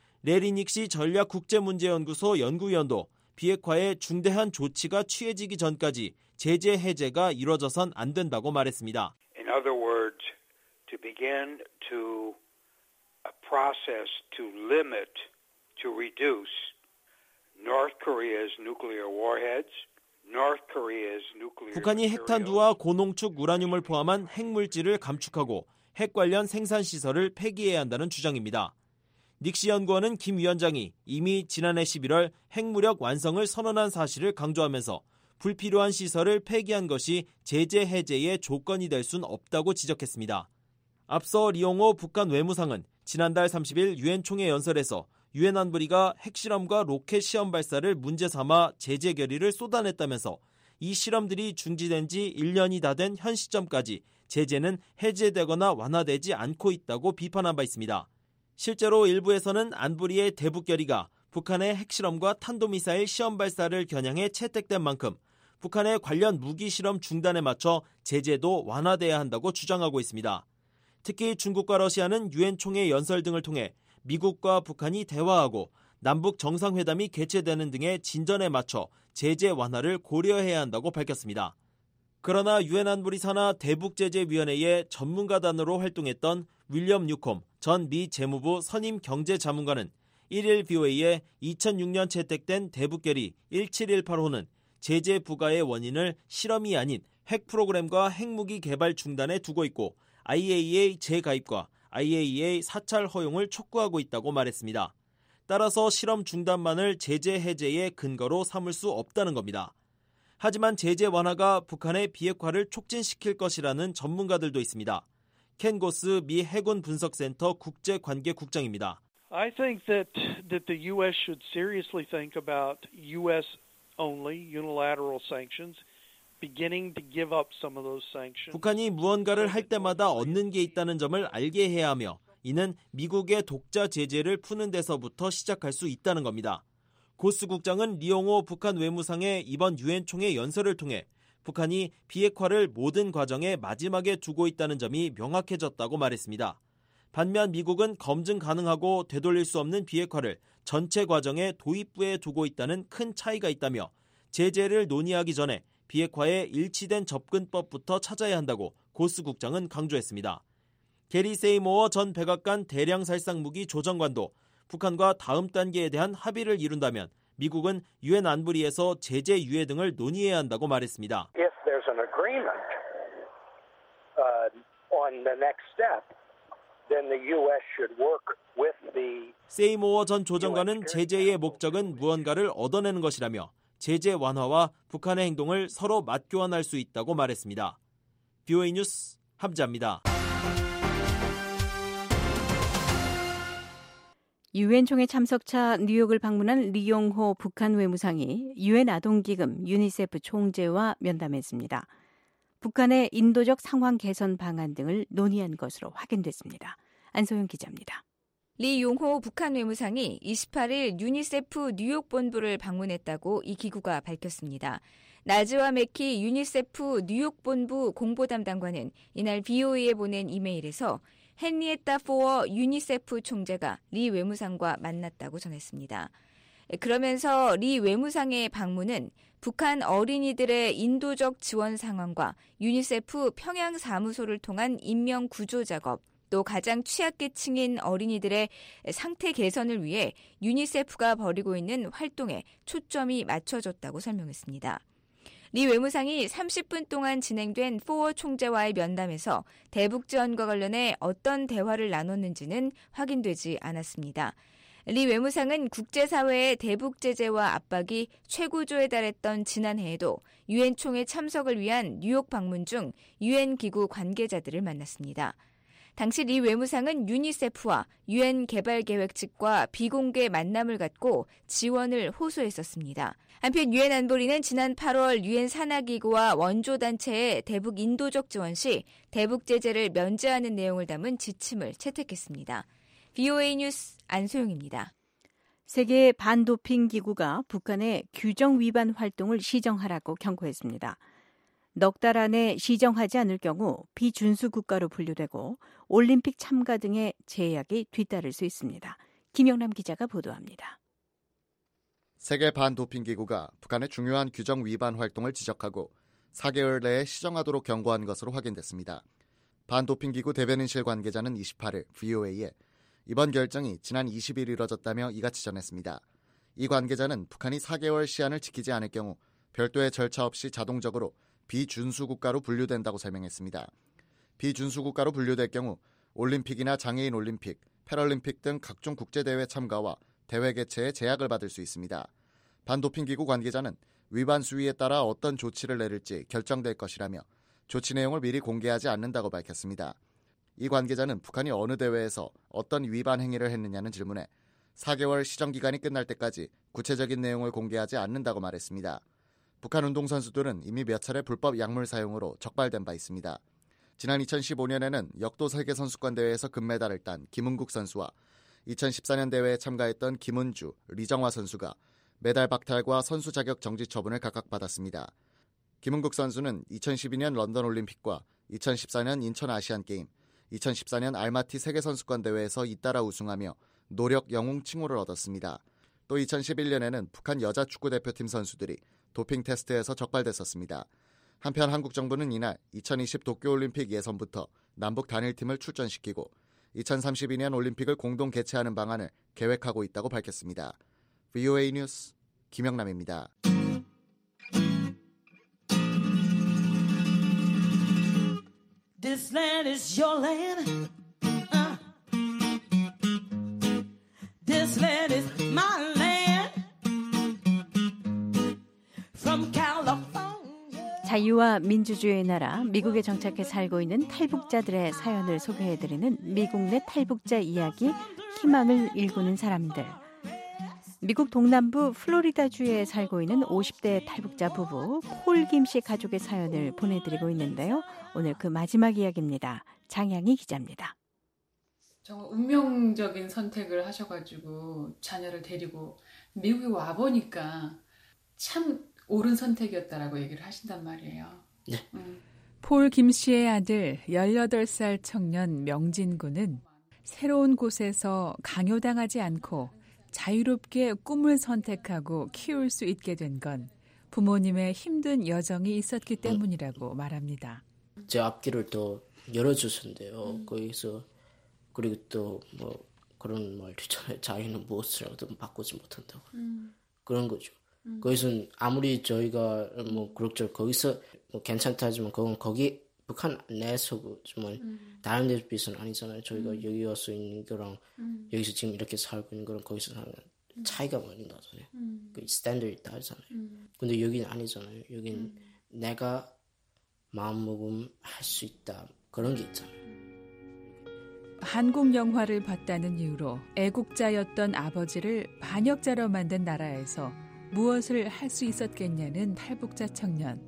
레리 닉시 전략국제문제연구소 연구위원도 비핵화에 중대한 조치가 취해지기 전까지 제재 해제가 이뤄져선 안 된다고 말했습니다. In other words, to begin to a process to limit, to reduce North Korea's nuclear warheads, North Korea's nuclear 북한이 핵탄두와 고농축 우라늄을 포함한 핵물질을 감축하고 핵 관련 생산 시설을 폐기해야 한다는 주장입니다. 닉시 연구원은 김 위원장이 이미 지난해 십일월 핵무력 완성을 선언한 사실을 강조하면서 불필요한 시설을 폐기한 것이 제재 해제의 조건이 될 순 없다고 지적했습니다. 앞서 리용호 북한 외무상은 지난달 삼십일 유엔 총회 연설에서 유엔 안보리가 핵실험과 로켓 시험 발사를 문제 삼아 제재 결의를 쏟아냈다면서 이 실험들이 중지된 지 일 년이 다 된 현 시점까지 제재는 해제되거나 완화되지 않고 있다고 비판한 바 있습니다. 실제로 일부에서는 안보리의 대북 결의가 북한의 핵실험과 탄도미사일 시험 발사를 겨냥해 채택된 만큼 북한의 관련 무기 실험 중단에 맞춰 제재도 완화돼야 한다고 주장하고 있습니다. 특히 중국과 러시아는 유엔 총회 연설 등을 통해 미국과 북한이 대화하고 남북 정상회담이 개최되는 등의 진전에 맞춰 제재 완화를 고려해야 한다고 밝혔습니다. 그러나 유엔 안보리 산하 대북제재위원회의 전문가단으로 활동했던 윌리엄 뉴콤 전 미 재무부 선임 경제자문관은 일일 브이오에이에 이천육 년 채택된 대북결의 일칠일팔호는 제재 부과의 원인을 실험이 아닌 핵 프로그램과 핵무기 개발 중단에 두고 있고 아이에이이에이 재가입과 아이에이이에이 사찰 허용을 촉구하고 있다고 말했습니다. 따라서 실험 중단만을 제재 해제의 근거로 삼을 수 없다는 겁니다. 하지만 제재 완화가 북한의 비핵화를 촉진시킬 것이라는 전문가들도 있습니다. 켄 고스 미 해군 분석센터 국제관계국장입니다. I think that that the U S should seriously think about U S only unilateral sanctions. Beginning to give up some of those sanctions. 북한이 무언가를 할 때마다 얻는 게 있다는 점을 알게 해야 하며 이는 미국의 독자 제재를 푸는 데서부터 시작할 수 있다는 겁니다. 고스 국장은 리용호 북한 외무상의 이번 유엔 총회 연설을 통해 북한이 비핵화를 모든 과정의 마지막에 두고 있다는 점이 명확해졌다고 말했습니다. 반면 미국은 검증 가능하고 되돌릴 수 없는 비핵화를 전체 과정의 도입부에 두고 있다는 큰 차이가 있다며 제재를 논의하기 전에 비핵화의 일치된 접근법부터 찾아야 한다고 고스 국장은 강조했습니다. 게리 세이모어 전 백악관 대량살상무기 조정관도 북한과 다음 단계에 대한 합의를 이룬다면 미국은 유엔 안보리에서 제재 유예 등을 논의해야 한다고 말했습니다. If there's an agreement uh, on the next step, then the U S should work with the 세이모어 전 조정관은 제재의 목적은 무언가를 얻어내는 것이라며 제재 완화와 북한의 행동을 서로 맞교환할 수 있다고 말했습니다. 브이오에이 뉴스 함자입니다. 유엔 총회 참석차 뉴욕을 방문한 리용호 북한 외무상이 유엔 아동기금 유니세프 총재와 면담했습니다. 북한의 인도적 상황 개선 방안 등을 논의한 것으로 확인됐습니다. 안소영 기자입니다. 리 용호 북한 외무상이 이십팔 일 유니세프 뉴욕 본부를 방문했다고 이 기구가 밝혔습니다. 나즈와 메키 유니세프 뉴욕 본부 공보 담당관은 이날 브이오에이에 보낸 이메일에서 헨리에타 포어 유니세프 총재가 리 외무상과 만났다고 전했습니다. 그러면서 리 외무상의 방문은 북한 어린이들의 인도적 지원 상황과 유니세프 평양 사무소를 통한 인명 구조 작업, 또 가장 취약계층인 어린이들의 상태 개선을 위해 유니세프가 벌이고 있는 활동에 초점이 맞춰졌다고 설명했습니다. 리 외무상이 삼십 분 동안 진행된 포어 총재와의 면담에서 대북 지원과 관련해 어떤 대화를 나눴는지는 확인되지 않았습니다. 리 외무상은 국제사회의 대북 제재와 압박이 최고조에 달했던 지난해에도 유엔 총회 참석을 위한 뉴욕 방문 중 유엔 기구 관계자들을 만났습니다. 당시 리 외무상은 유니세프와 유엔 개발계획 측과 비공개 만남을 갖고 지원을 호소했었습니다. 한편 유엔 안보리는 지난 팔월 유엔 산하기구와 원조단체의 대북 인도적 지원 시 대북 제재를 면제하는 내용을 담은 지침을 채택했습니다. 브이오에이 뉴스 안소영입니다. 세계 반도핑 기구가 북한의 규정 위반 활동을 시정하라고 경고했습니다. 넉 달 안에 시정하지 않을 경우 비준수 국가로 분류되고 올림픽 참가 등의 제약이 뒤따를 수 있습니다. 김영남 기자가 보도합니다. 세계 반도핑기구가 북한의 중요한 규정 위반 활동을 지적하고 사 개월 내에 시정하도록 경고한 것으로 확인됐습니다. 반도핑기구 대변인실 관계자는 이십팔 일 브이오에이에 이번 결정이 지난 이십 일 이뤄졌다며 이같이 전했습니다. 이 관계자는 북한이 사 개월 시한을 지키지 않을 경우 별도의 절차 없이 자동적으로 비준수 국가로 분류된다고 설명했습니다. 비준수 국가로 분류될 경우 올림픽이나 장애인 올림픽, 패럴림픽 등 각종 국제대회 참가와 대회 개최에 제약을 받을 수 있습니다. 반도핑기구 관계자는 위반 수위에 따라 어떤 조치를 내릴지 결정될 것이라며 조치 내용을 미리 공개하지 않는다고 밝혔습니다. 이 관계자는 북한이 어느 대회에서 어떤 위반 행위를 했느냐는 질문에 사 개월 시정기간이 끝날 때까지 구체적인 내용을 공개하지 않는다고 말했습니다. 북한 운동선수들은 이미 몇 차례 불법 약물 사용으로 적발된 바 있습니다. 지난 이천십오 년에는 역도 세계선수권 대회에서 금메달을 딴 김은국 선수와 이천십사 년 대회에 참가했던 김은주, 리정화 선수가 메달 박탈과 선수 자격 정지 처분을 각각 받았습니다. 김은국 선수는 이천십이 년 런던 올림픽과 이천십사 년 인천 아시안게임, 이천십사 년 알마티 세계선수권 대회에서 잇따라 우승하며 노력 영웅 칭호를 얻었습니다. 또 이천십일 년에는 북한 여자 축구대표팀 선수들이 도핑 테스트에서 적발됐었습니다. 한편 한국 정부는 이날 이천이십 도쿄올림픽 예선부터 남북 단일팀을 출전시키고 이천삼십이 년 올림픽을 공동 개최하는 방안을 계획하고 있다고 밝혔습니다. 브이오에이 뉴스 김영남입니다. This land is your land. Uh. This land is my land. From California. 자유와 민주주의의 나라 미국에 정착해 살고 있는 탈북자들의 사연을 소개해드리는 미국 내 탈북자 이야기, 희망을 일구는 사람들. 미국 동남부 플로리다주에 살고 있는 오십 대 탈북자 부부 폴 김 씨 가족의 사연을 보내드리고 있는데요. 오늘 그 마지막 이야기입니다. 장양희 기자입니다. 정말 운명적인 선택을 하셔가지고 자녀를 데리고 미국에 와보니까 참 옳은 선택이었다라고 얘기를 하신단 말이에요. 네. 음. 폴 김 씨의 아들 열여덟 살 청년 명진 군은 새로운 곳에서 강요당하지 않고 자유롭게 꿈을 선택하고 키울 수 있게 된 건 부모님의 힘든 여정이 있었기 때문이라고 말합니다. 제 앞길을 또 열어주신대요. 음. 거기서 그리고 또 뭐 그런 말도 있잖아요. 자기는 무엇이라도 바꾸지 못한다고. 음. 그런 거죠. 음. 거기서 아무리 저희가 뭐 그럭저럭 거기서 뭐 괜찮다 하지만 그건 거기 북한 내에서지만 음. 다른 데 비해서는 아니잖아요. 저희가 음. 여기 와서 있는 거랑 음. 여기서 지금 이렇게 살고 있는 거랑 거기서 사는 음. 차이가 많이 나잖아요. 음. 그 스탠더드 다르잖아요. 음. 근데 여기는 아니잖아요. 여기는 음. 내가 마음먹음 할 수 있다. 그런 게 있잖아요. 한국 영화를 봤다는 이유로 애국자였던 아버지를 반역자로 만든 나라에서 무엇을 할 수 있었겠냐는 탈북자 청년.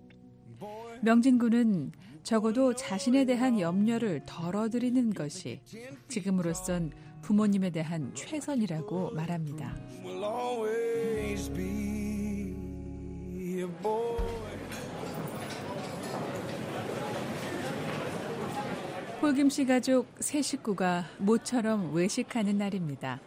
명진군은 적어도 자신에 대한 염려를 덜어드리는 것이 지금으로선 부모님에 대한 최선이라고 말합니다. 폴김씨 가족 세 식구가 모처럼 외식하는 날입니다.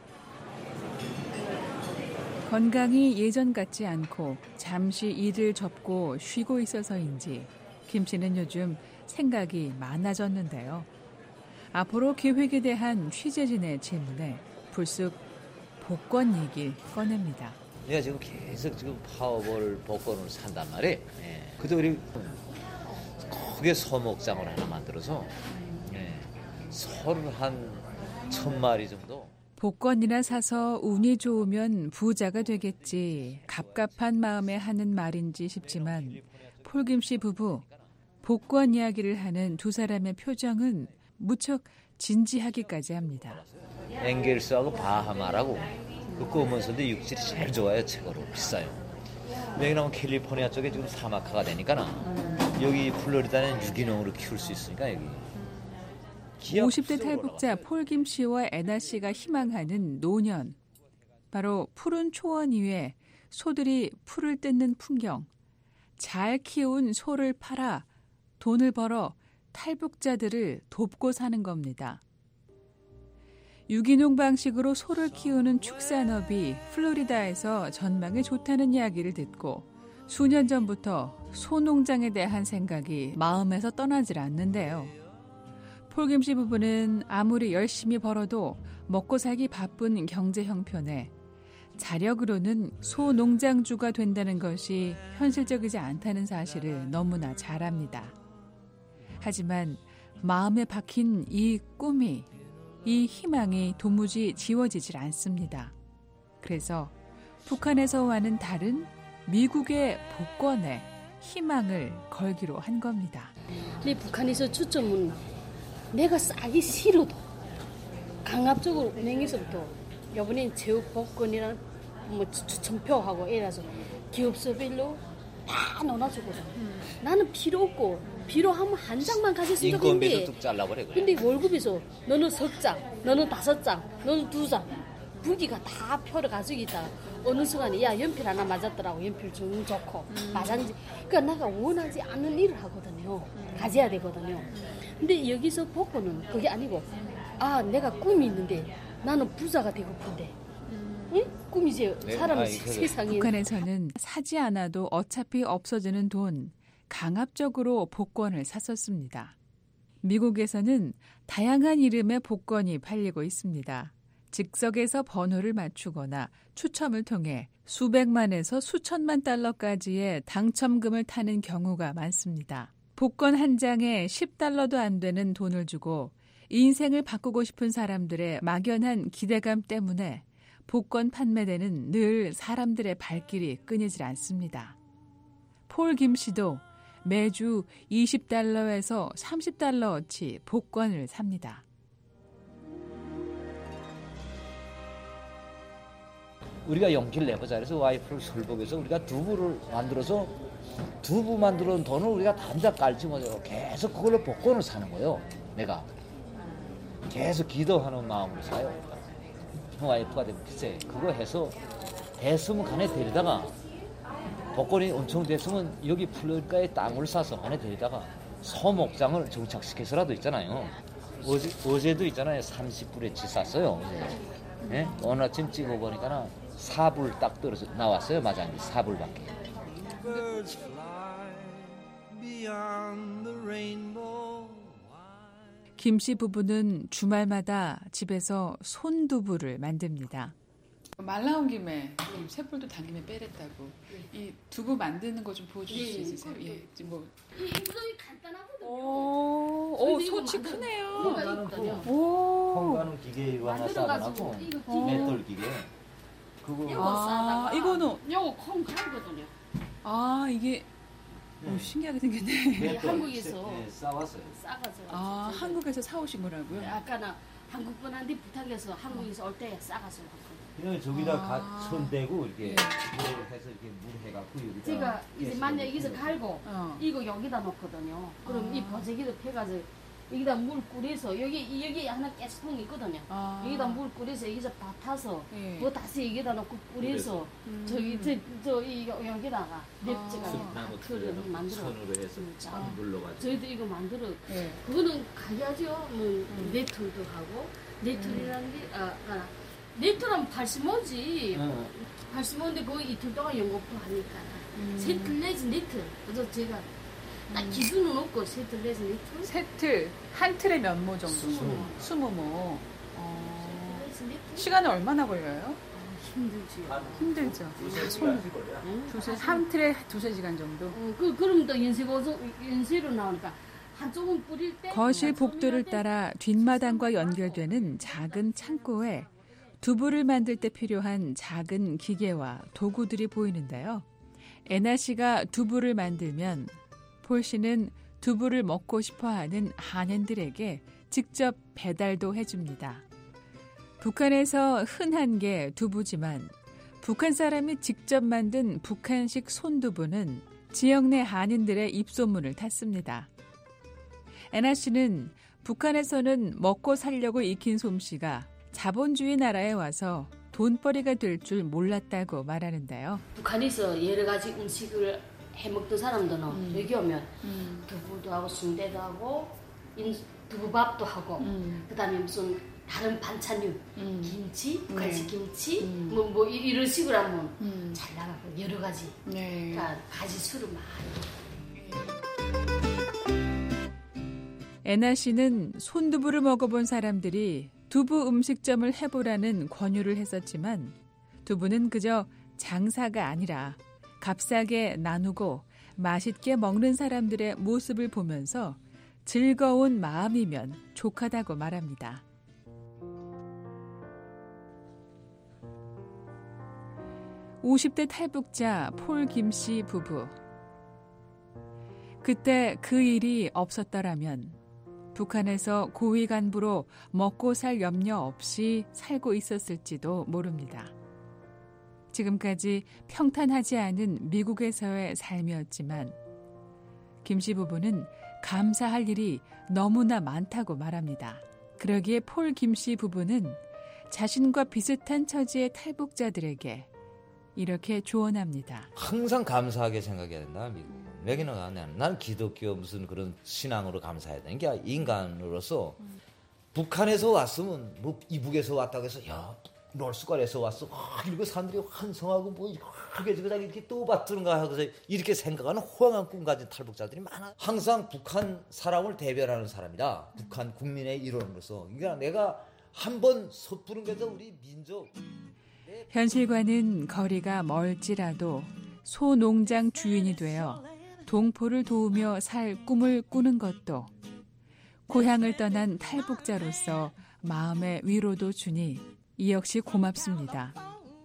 건강이 예전 같지 않고 잠시 일을 접고 쉬고 있어서인지 김 씨는 요즘 생각이 많아졌는데요. 앞으로 계획에 대한 취재진의 질문에 불쑥 복권 얘기를 꺼냅니다. 내가 지금 계속 지금 파워볼 복권을 산단 말이에요. 예. 그때 우리 크게 소목장을 하나 만들어서 예. 소를 한 천 마리 정도. 복권이나 사서 운이 좋으면 부자가 되겠지. 갑갑한 마음에 하는 말인지 싶지만 폴김 씨 부부 복권 이야기를 하는 두 사람의 표정은 무척 진지하기까지 합니다. 엥겔스하고 바하마라고 그 꼬문서인데 육질이 제일 좋아요. 최고로 비싸요. 왜냐면 캘리포니아 쪽에 지금 사막화가 되니까 여기 플로리다는 유기농으로 키울 수 있으니까 여기. 오십 대 탈북자 폴김 씨와 애나 씨가 희망하는 노년. 바로 푸른 초원 위에 소들이 풀을 뜯는 풍경. 잘 키운 소를 팔아 돈을 벌어 탈북자들을 돕고 사는 겁니다. 유기농 방식으로 소를 키우는 축산업이 플로리다에서 전망이 좋다는 이야기를 듣고 수년 전부터 소농장에 대한 생각이 마음에서 떠나질 않는데요. 폴김 씨 부부는 아무리 열심히 벌어도 먹고 살기 바쁜 경제 형편에 자력으로는 소농장주가 된다는 것이 현실적이지 않다는 사실을 너무나 잘 압니다. 하지만 마음에 박힌 이 꿈이, 이 희망이 도무지 지워지질 않습니다. 그래서 북한에서와는 다른 미국의 복권에 희망을 걸기로 한 겁니다. 근데 북한에서 초점은 내가 싸기 싫어도 강압적으로 은행에서부터 이번엔 제휴 복권이랑 뭐 추천표하고 이래서 기업소별로 다 넣어주거든. 음. 나는 필요 없고 필요하면 한 장만 가졌으면 좋겠는데 인건비도 뚝 잘라버려. 그래. 근데 월급에서 너는 석 장, 너는 다섯 장, 너는 두 장 부기가 다 표를 가지고 있다. 어느 순간에 야 연필 하나 맞았더라고. 연필 좀 좋고 음. 맞았는지. 그러니까 내가 원하지 않는 일을 하거든요. 음. 가져야 되거든요. 근데 여기서 복권은 그게 아니고 아 내가 꿈이 있는데 나는 부자가 되고픈데 응? 꿈이지. 네, 사람 아, 세상에. 북한에서는 사지 않아도 어차피 없어지는 돈 강압적으로 복권을 샀었습니다. 미국에서는 다양한 이름의 복권이 팔리고 있습니다. 즉석에서 번호를 맞추거나 추첨을 통해 수백만에서 수천만 달러까지의 당첨금을 타는 경우가 많습니다. 복권 한 장에 십 달러도 안 되는 돈을 주고 인생을 바꾸고 싶은 사람들의 막연한 기대감 때문에 복권 판매대는 늘 사람들의 발길이 끊이질 않습니다. 폴 김 씨도 매주 이십 달러에서 삼십 달러어치 복권을 삽니다. 우리가 용기를 내보자. 그래서 와이프를 설복해서 우리가 두부를 만들어서 두부 만들어온 돈을 우리가 단자 깔지 못하고 계속 그걸로 복권을 사는 거예요. 내가 계속 기도하는 마음으로 사요. 와이프가 되면 글쎄 그거 해서 됐으면 간에 데리다가 복권이 엄청 됐으면 여기 플로리다에 땅을 사서 간에 데리다가 소목장을 정착시켜서라도 있잖아요. 어제, 어제도 있잖아요. 삼십 불어치 샀어요. 네? 오늘 아침 찍어보니까 사 불 딱 떨어져 나왔어요. 마장이 사 불밖에. 김 씨 부부는 주말마다 집에서 손두부를 만듭니다. 말 나온 김에 쇳불도 당김에 빼랬다고 이 두부 만드는 거 좀 보여주실 수 있으세요? 예, 뭐 굉장히 간단하거든요. 오, 오 소치 크네요. 오, 콩가는 기계 이거 하나 싸가지고 맷돌 기계. 그거 아, 이거는 요거 콩 갈거든요. 아, 이게 오, 신기하게 생겼네. 네, 한국에서 네, 싸왔어요. 싸가지고. 아, 한국에서 사오신 거라고요? 아까는 한국 분한테 부탁해서 한국에서 올 때 싸가서 왔거든요. 그냥 저기다 아. 가, 손 대고 이렇게 물을 해서 이렇게 물 해갖고 여기다. 제가 이제 만약 여기서 갈고 어. 이거 여기다 놓거든요. 그럼 아. 이 버저기도 펴가지고 여기다 물 끓여서 여기 여기 하나 가스통 있거든요. 아. 여기다 물 끓여서 여기서 밥 타서 예. 뭐 다시 여기다 놓고 끓여서 음. 저기 저이 여기다가 냅지가 나무 그릇 만들어. 손으로 해서 쫙 눌러가지고. 저희도 이거 만들어. 예. 그거는 가야죠. 뭐 네틀도 하고 네틀이라는 게 아, 아 네틀은 팔십오지. 어. 팔십오인데 거의 이틀 동안 연거푸 하니까 음. 세틀 내지 네틀. 그래서 제가 딱 기준은 없고 세틀 내지 네틀. 세틀 한 틀에 몇 모 정도? 스무 모. 스무 모. 어. 세틀 내지 네틀. 시간은 얼마나 걸려요? 힘들지요. 힘들죠. 두세 손 시간 걸려. 두세 한 틀에 두세 시간 정도. 어, 그 그럼 또 연세보소 연세로 나오니까 한쪽은 뿌릴 때 거실 복도를 따라 뒷마당과 연결되는 작은 창고에 두부를 만들 때 필요한 작은 기계와 도구들이 보이는데요. 애나 씨가 두부를 만들면 폴 씨는 두부를 먹고 싶어하는 한인들에게 직접 배달도 해줍니다. 북한에서 흔한 게 두부지만 북한 사람이 직접 만든 북한식 손두부는 지역 내 한인들의 입소문을 탔습니다. 애나 씨는 북한에서는 먹고 살려고 익힌 솜씨가 자본주의 나라에 와서 돈벌이가 될 줄 몰랐다고 말하는데요. 북한에서 여러 가지 음식을 해먹던 사람들은 음. 여기 오면 음. 두부도 하고 순대도 하고 인, 두부밥도 하고 음. 그다음에 무슨 다른 반찬류 음. 김치, 북한식 네. 김치 음. 뭐, 뭐 이- 이런 식으로 하면 음. 잘 나가고 여러 가지 네. 그러니까 가지 수를 많이 애나 씨는 손두부를 먹어본 사람들이 두부 음식점을 해보라는 권유를 했었지만 두부는 그저 장사가 아니라 값싸게 나누고 맛있게 먹는 사람들의 모습을 보면서 즐거운 마음이면 족하다고 말합니다. 오십 대 탈북자 폴 김씨 부부. 그때 그 일이 없었더라면 북한에서 고위 간부로 먹고 살 염려 없이 살고 있었을지도 모릅니다. 지금까지 평탄하지 않은 미국에서의 삶이었지만 김씨 부부는 감사할 일이 너무나 많다고 말합니다. 그러기에 폴 김씨 부부는 자신과 비슷한 처지의 탈북자들에게 이렇게 조언합니다. 항상 감사하게 생각해야 된다, 미국은. 왜냐면 나는, 나는 기독교 무슨 그런 신앙으로 감사해야 되는 게 인간으로서 음. 북한에서 왔으면 뭐 이북에서 왔다고 해서 야 롤스권에서 왔어. 아, 이렇게 사람들이 환성하고 뭐 이렇게 저기 이렇게 또 받드는가 하고서 이렇게 생각하는 호황한 꿈 가진 탈북자들이 많아. 항상 북한 사람을 대변하는 사람이다. 음. 북한 국민의 일원으로서. 그러니까 내가 한번 섣부른 게서 우리 민족 현실과는 거리가 멀지라도 소농장 주인이 되어 동포를 도우며 살 꿈을 꾸는 것도 고향을 떠난 탈북자로서 마음의 위로도 주니 이 역시 고맙습니다.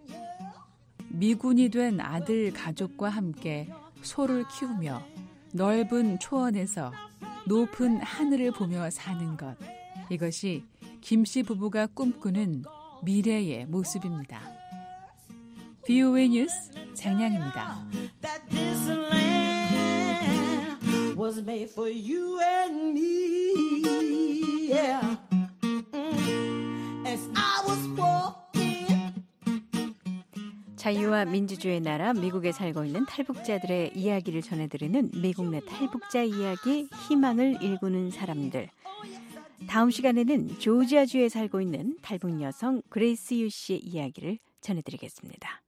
미군이 된 아들 가족과 함께 소를 키우며 넓은 초원에서 높은 하늘을 보며 사는 것. 이것이 김씨 부부가 꿈꾸는 미래의 모습입니다. 비오에이 뉴스 장량입니다. Was made for you and me, yeah. As I was walking. 자유와 민주주의의 나라 미국에 살고 있는 탈북자들의 이야기를 전해드리는 미국 내 탈북자 이야기 희망을 일구는 사람들. 다음 시간에는 조지아주에 살고 있는 탈북 여성 그레이스 유 씨의 이야기를 전해드리겠습니다.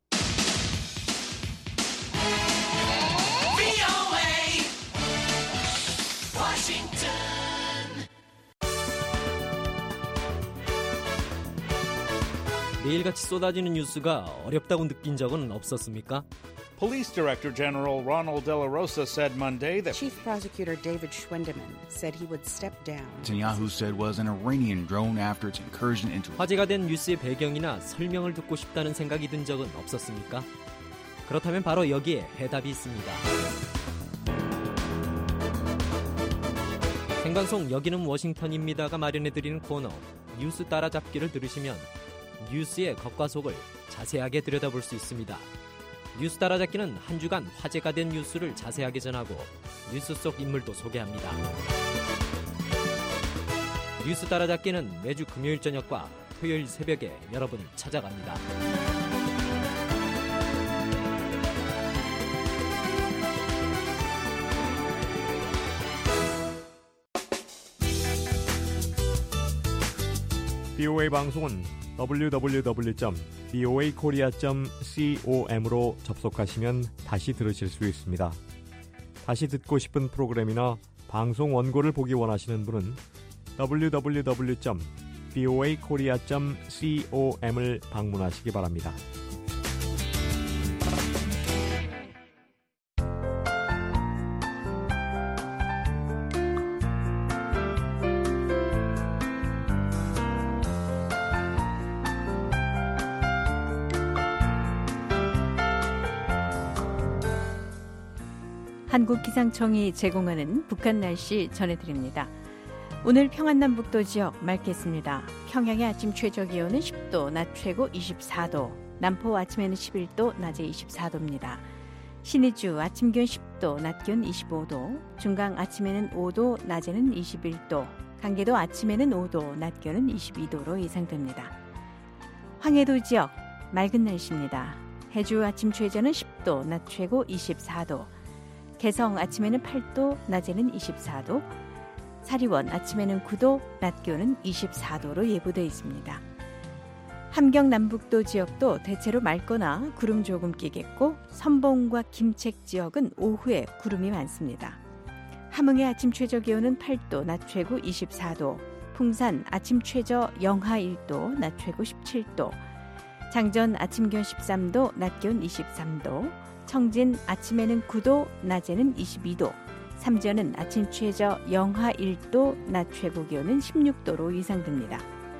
매일같이 쏟아지는 뉴스가 어렵다고 느낀 적은 없었습니까? Police Director General Ronald De La Rosa said Monday that Chief Prosecutor David Schwendeman said he would step down. Netanyahu said was an Iranian drone after its incursion into. 화제가 된 뉴스의 배경이나 설명을 듣고 싶다는 생각이 든 적은 없었습니까? 그렇다면 바로 여기에 해답이 있습니다. 공영방송 여기는 워싱턴입니다가 마련해드리는 코너 뉴스 따라잡기를 들으시면 뉴스의 겉과 속을 자세하게 들여다볼 수 있습니다. 뉴스 따라잡기는 한 주간 화제가 된 뉴스를 자세하게 전하고 뉴스 속 인물도 소개합니다. 뉴스 따라잡기는 매주 금요일 저녁과 토요일 새벽에 여러분을 찾아갑니다. 비오에이 방송은 더블유 더블유 더블유 점 비오에이 코리아 점 com으로 접속하시면 다시 들으실 수 있습니다. 다시 듣고 싶은 프로그램이나 방송 원고를 보기 원하시는 분은 더블유 더블유 더블유 점 비오에이 코리아 점 com을 방문하시기 바랍니다. 한국기상청이 제공하는 북한 날씨 전해드립니다. 오늘 평안남북도 지역 맑겠습니다. 평양의 아침 최저기온은 십 도, 낮 최고 이십사 도, 남포 아침에는 십일 도, 낮에 이십사 도입니다. 신의주 아침 기온 십 도, 낮 기온 이십오 도, 중강 아침에는 오 도, 낮에는 이십일 도, 강계도 아침에는 오 도, 낮 기온은 이십이 도로 예상됩니다. 황해도 지역 맑은 날씨입니다. 해주 아침 최저는 십 도, 낮 최고 이십사 도, 개성 아침에는 팔 도, 낮에는 이십사 도, 사리원 아침에는 구 도, 낮 기온은 이십사 도로 예보되어 있습니다. 함경 남북도 지역도 대체로 맑거나 구름 조금 끼겠고 선봉과 김책 지역은 오후에 구름이 많습니다. 함흥의 아침 최저 기온은 팔 도, 낮 최고 이십사 도, 풍산 아침 최저 영하 일 도, 낮 최고 십칠 도, 장전 아침 기온 십삼 도, 낮 기온 이십삼 도, 청진 아침에는 구 도, 낮에는 이십이 도, 삼전은 아침 최저 영하 일 도, 낮 최고 기온은 십육 도로 예상됩니다.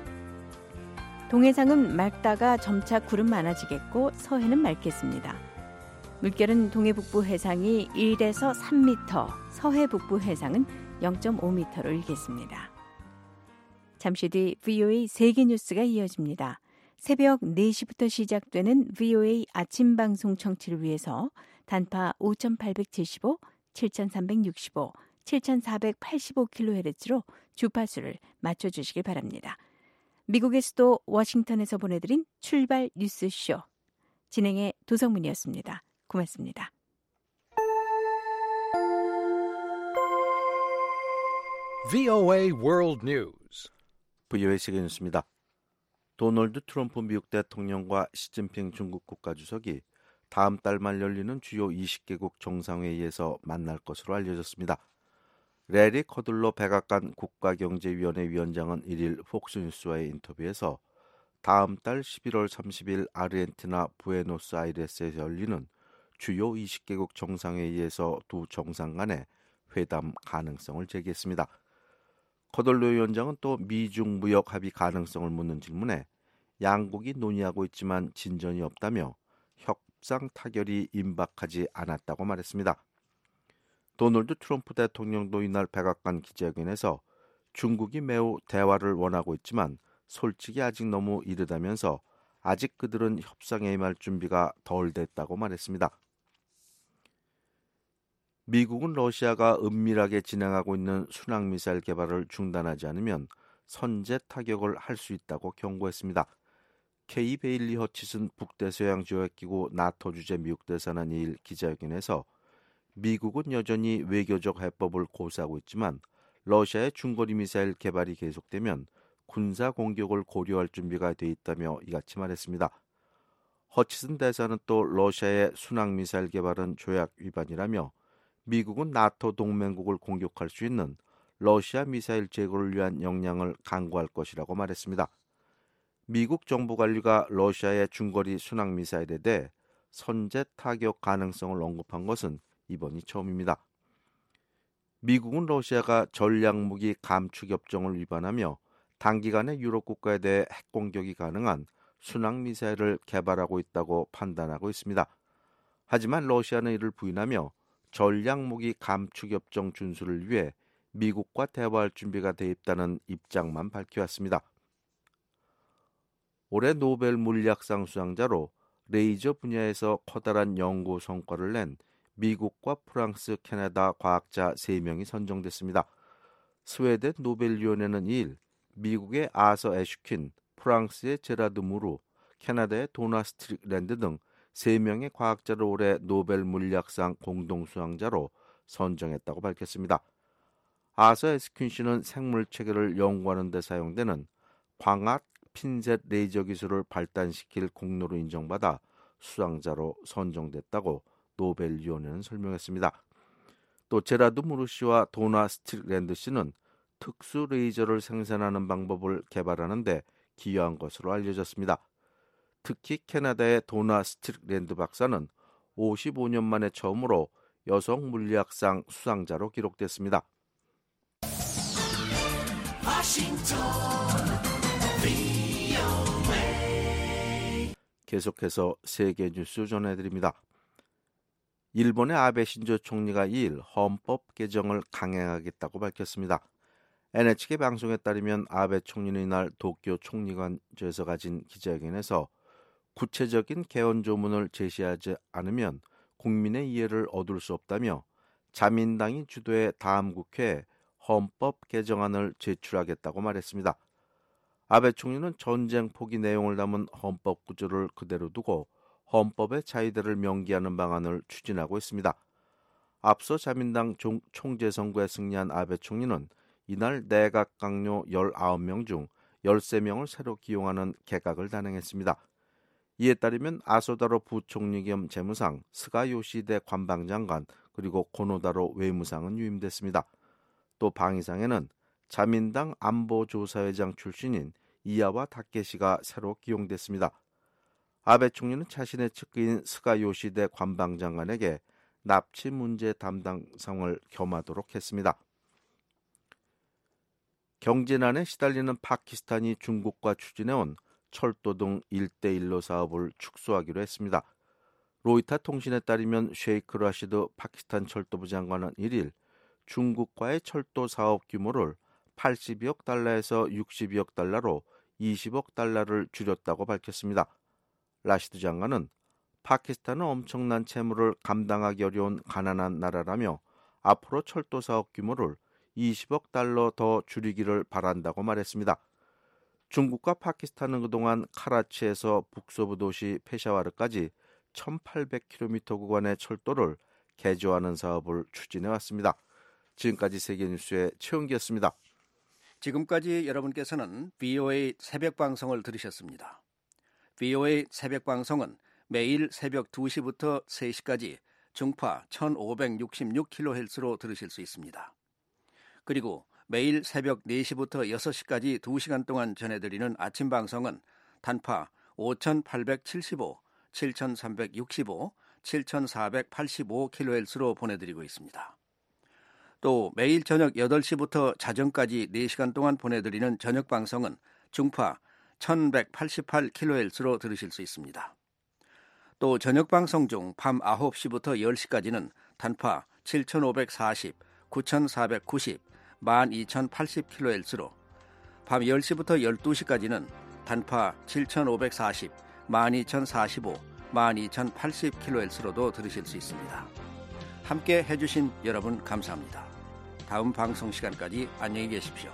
동해상은 맑다가 점차 구름 많아지겠고 서해는 맑겠습니다. 물결은 동해 북부 해상이 일에서 삼 미터, 서해 북부 해상은 영 점 오 미터로 일겠습니다. 잠시 뒤 브이오에이 세계뉴스가 이어집니다. 새벽 네 시부터 시작되는 브이오에이 아침 방송 청취를 위해서 단파 오천팔백칠십오, 칠천삼백육십오, 칠천사백팔십오 킬로헤르츠로 주파수를 맞춰주시길 바랍니다. 미국의 수도 워싱턴에서 보내드린 출발 뉴스쇼. 진행의 도성문이었습니다. 고맙습니다. 브이오에이 World News. 브이오에이 세계뉴스입니다. 도널드 트럼프 미국 대통령과 시진핑 중국 국가주석이 다음 달 말 열리는 주요 이십 개국 정상회의에서 만날 것으로 알려졌습니다. 레리 커들로 백악관 국가경제위원회 위원장은 일 일 폭스뉴스와의 인터뷰에서 다음 달 십일월 삼십일 아르헨티나 부에노스아이레스에서 열리는 주요 이십 개국 정상회의에서 두 정상 간의 회담 가능성을 제기했습니다. 커들로 위원장은 또 미중 무역 합의 가능성을 묻는 질문에 양국이 논의하고 있지만 진전이 없다며 협상 타결이 임박하지 않았다고 말했습니다. 도널드 트럼프 대통령도 이날 백악관 기자회견에서 중국이 매우 대화를 원하고 있지만 솔직히 아직 너무 이르다면서 아직 그들은 협상에 임할 준비가 덜 됐다고 말했습니다. 미국은 러시아가 은밀하게 진행하고 있는 순항미사일 개발을 중단하지 않으면 선제 타격을 할 수 있다고 경고했습니다. 케이 베일리 허치슨 북대서양조약기구 나토 주재 미국 대사는 이 일 기자회견에서 미국은 여전히 외교적 해법을 고수하고 있지만 러시아의 중거리 미사일 개발이 계속되면 군사 공격을 고려할 준비가 돼 있다며 이같이 말했습니다. 허치슨 대사는 또 러시아의 순항미사일 개발은 조약 위반이라며 미국은 나토 동맹국을 공격할 수 있는 러시아 미사일 제거를 위한 역량을 강구할 것이라고 말했습니다. 미국 정부 관리가 러시아의 중거리 순항미사일에 대해 선제 타격 가능성을 언급한 것은 이번이 처음입니다. 미국은 러시아가 전략무기 감축협정을 위반하며 단기간에 유럽 국가에 대해 핵공격이 가능한 순항미사일을 개발하고 있다고 판단하고 있습니다. 하지만 러시아는 이를 부인하며 전략무기 감축협정 준수를 위해 미국과 대화할 준비가 돼 있다는 입장만 밝혀왔습니다. 올해 노벨 물리학상 수상자로 레이저 분야에서 커다란 연구 성과를 낸 미국과 프랑스, 캐나다 과학자 세 명이 선정됐습니다. 스웨덴 노벨위원회는 이일 미국의 아서 애슈킨, 프랑스의 제라드 무르, 캐나다의 도나 스트릭랜드 등 세 명의 과학자를 올해 노벨 물리학상 공동 수상자로 선정했다고 밝혔습니다. 아서 애슈킨 씨는 생물 체계를 연구하는 데 사용되는 광학 핀셋 레이저 기술을 발달시킬 공로로 인정받아 수상자로 선정됐다고 노벨위원회는 설명했습니다. 또 제라드 무르 씨와 도나 스틱랜드 씨는 특수 레이저를 생산하는 방법을 개발하는 데 기여한 것으로 알려졌습니다. 특히 캐나다의 도나 스틱랜드 박사는 오십오 년 만에 처음으로 여성 물리학상 수상자로 기록됐습니다. 계속해서 세계 뉴스 전해드립니다. 일본의 아베 신조 총리가 이일 헌법 개정을 강행하겠다고 밝혔습니다. 엔에이치케이 방송에 따르면 아베 총리는 이날 도쿄 총리관저에서 가진 기자회견에서 구체적인 개헌 조문을 제시하지 않으면 국민의 이해를 얻을 수 없다며 자민당이 주도해 다음 국회에 헌법 개정안을 제출하겠다고 말했습니다. 아베 총리는 전쟁 포기 내용을 담은 헌법 구조를 그대로 두고 헌법의 자유대를 명기하는 방안을 추진하고 있습니다. 앞서 자민당 총재 선거에 승리한 아베 총리는 이날 내각 강요 열아홉 명 중 열세 명을 새로 기용하는 개각을 단행했습니다. 이에 따르면 아소다로 부총리 겸 재무상, 스가 요시대 관방장관, 그리고 고노다로 외무상은 유임됐습니다. 또 방위상에는 자민당 안보조사회장 출신인 이야와 다케시가 새로 기용됐습니다. 아베 총리는 자신의 측근인 스가 요시대 관방장관에게 납치 문제 담당성을 겸하도록 했습니다. 경제난에 시달리는 파키스탄이 중국과 추진해온 철도 등 일대일로 사업을 축소하기로 했습니다. 로이터 통신에 따르면 셰이크 라시드 파키스탄 철도부 장관은 일일 중국과의 철도 사업 규모를 팔십이억 달러에서 육십이억 달러로 이십억 달러를 줄였다고 밝혔습니다. 라시드 장관은 파키스탄은 엄청난 채무를 감당하기 어려운 가난한 나라라며 앞으로 철도 사업 규모를 이십억 달러 더 줄이기를 바란다고 말했습니다. 중국과 파키스탄은 그동안 카라치에서 북서부 도시 페샤와르까지 천팔백 킬로미터 구간의 철도를 개조하는 사업을 추진해왔습니다. 지금까지 세계뉴스의 최은기였습니다. 지금까지 여러분께서는 브이오에이 새벽방송을 들으셨습니다. 브이오에이 새벽방송은 매일 새벽 두 시부터 세 시까지 중파 천오백육십육 킬로헤르츠로 들으실 수 있습니다. 그리고 매일 새벽 네 시부터 여섯 시까지 두 시간 동안 전해드리는 아침 방송은 단파 오천팔백칠십오, 칠천삼백육십오, 칠천사백팔십오 킬로헤르츠로 보내드리고 있습니다. 또 매일 저녁 여덟 시부터 자정까지 네 시간 동안 보내드리는 저녁 방송은 중파 천백팔십팔 킬로헤르츠로 들으실 수 있습니다. 또 저녁 방송 중 밤 아홉 시부터 열 시까지는 단파 칠천오백사십, 구천사백구십, 만 이천팔십 킬로헤르츠로, 밤 열 시부터 열두 시까지는 단파 칠천오백사십, 만 이천사십오, 만 이천팔십 킬로헤르츠로도 들으실 수 있습니다. 함께 해주신 여러분 감사합니다. 다음 방송 시간까지 안녕히 계십시오.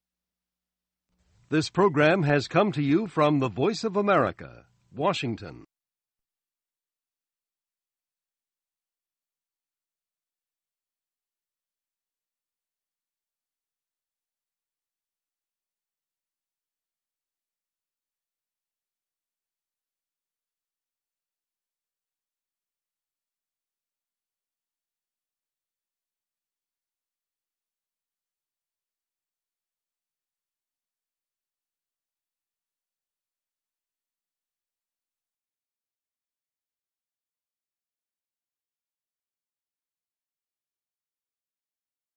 This program has come to you from the Voice of America, Washington.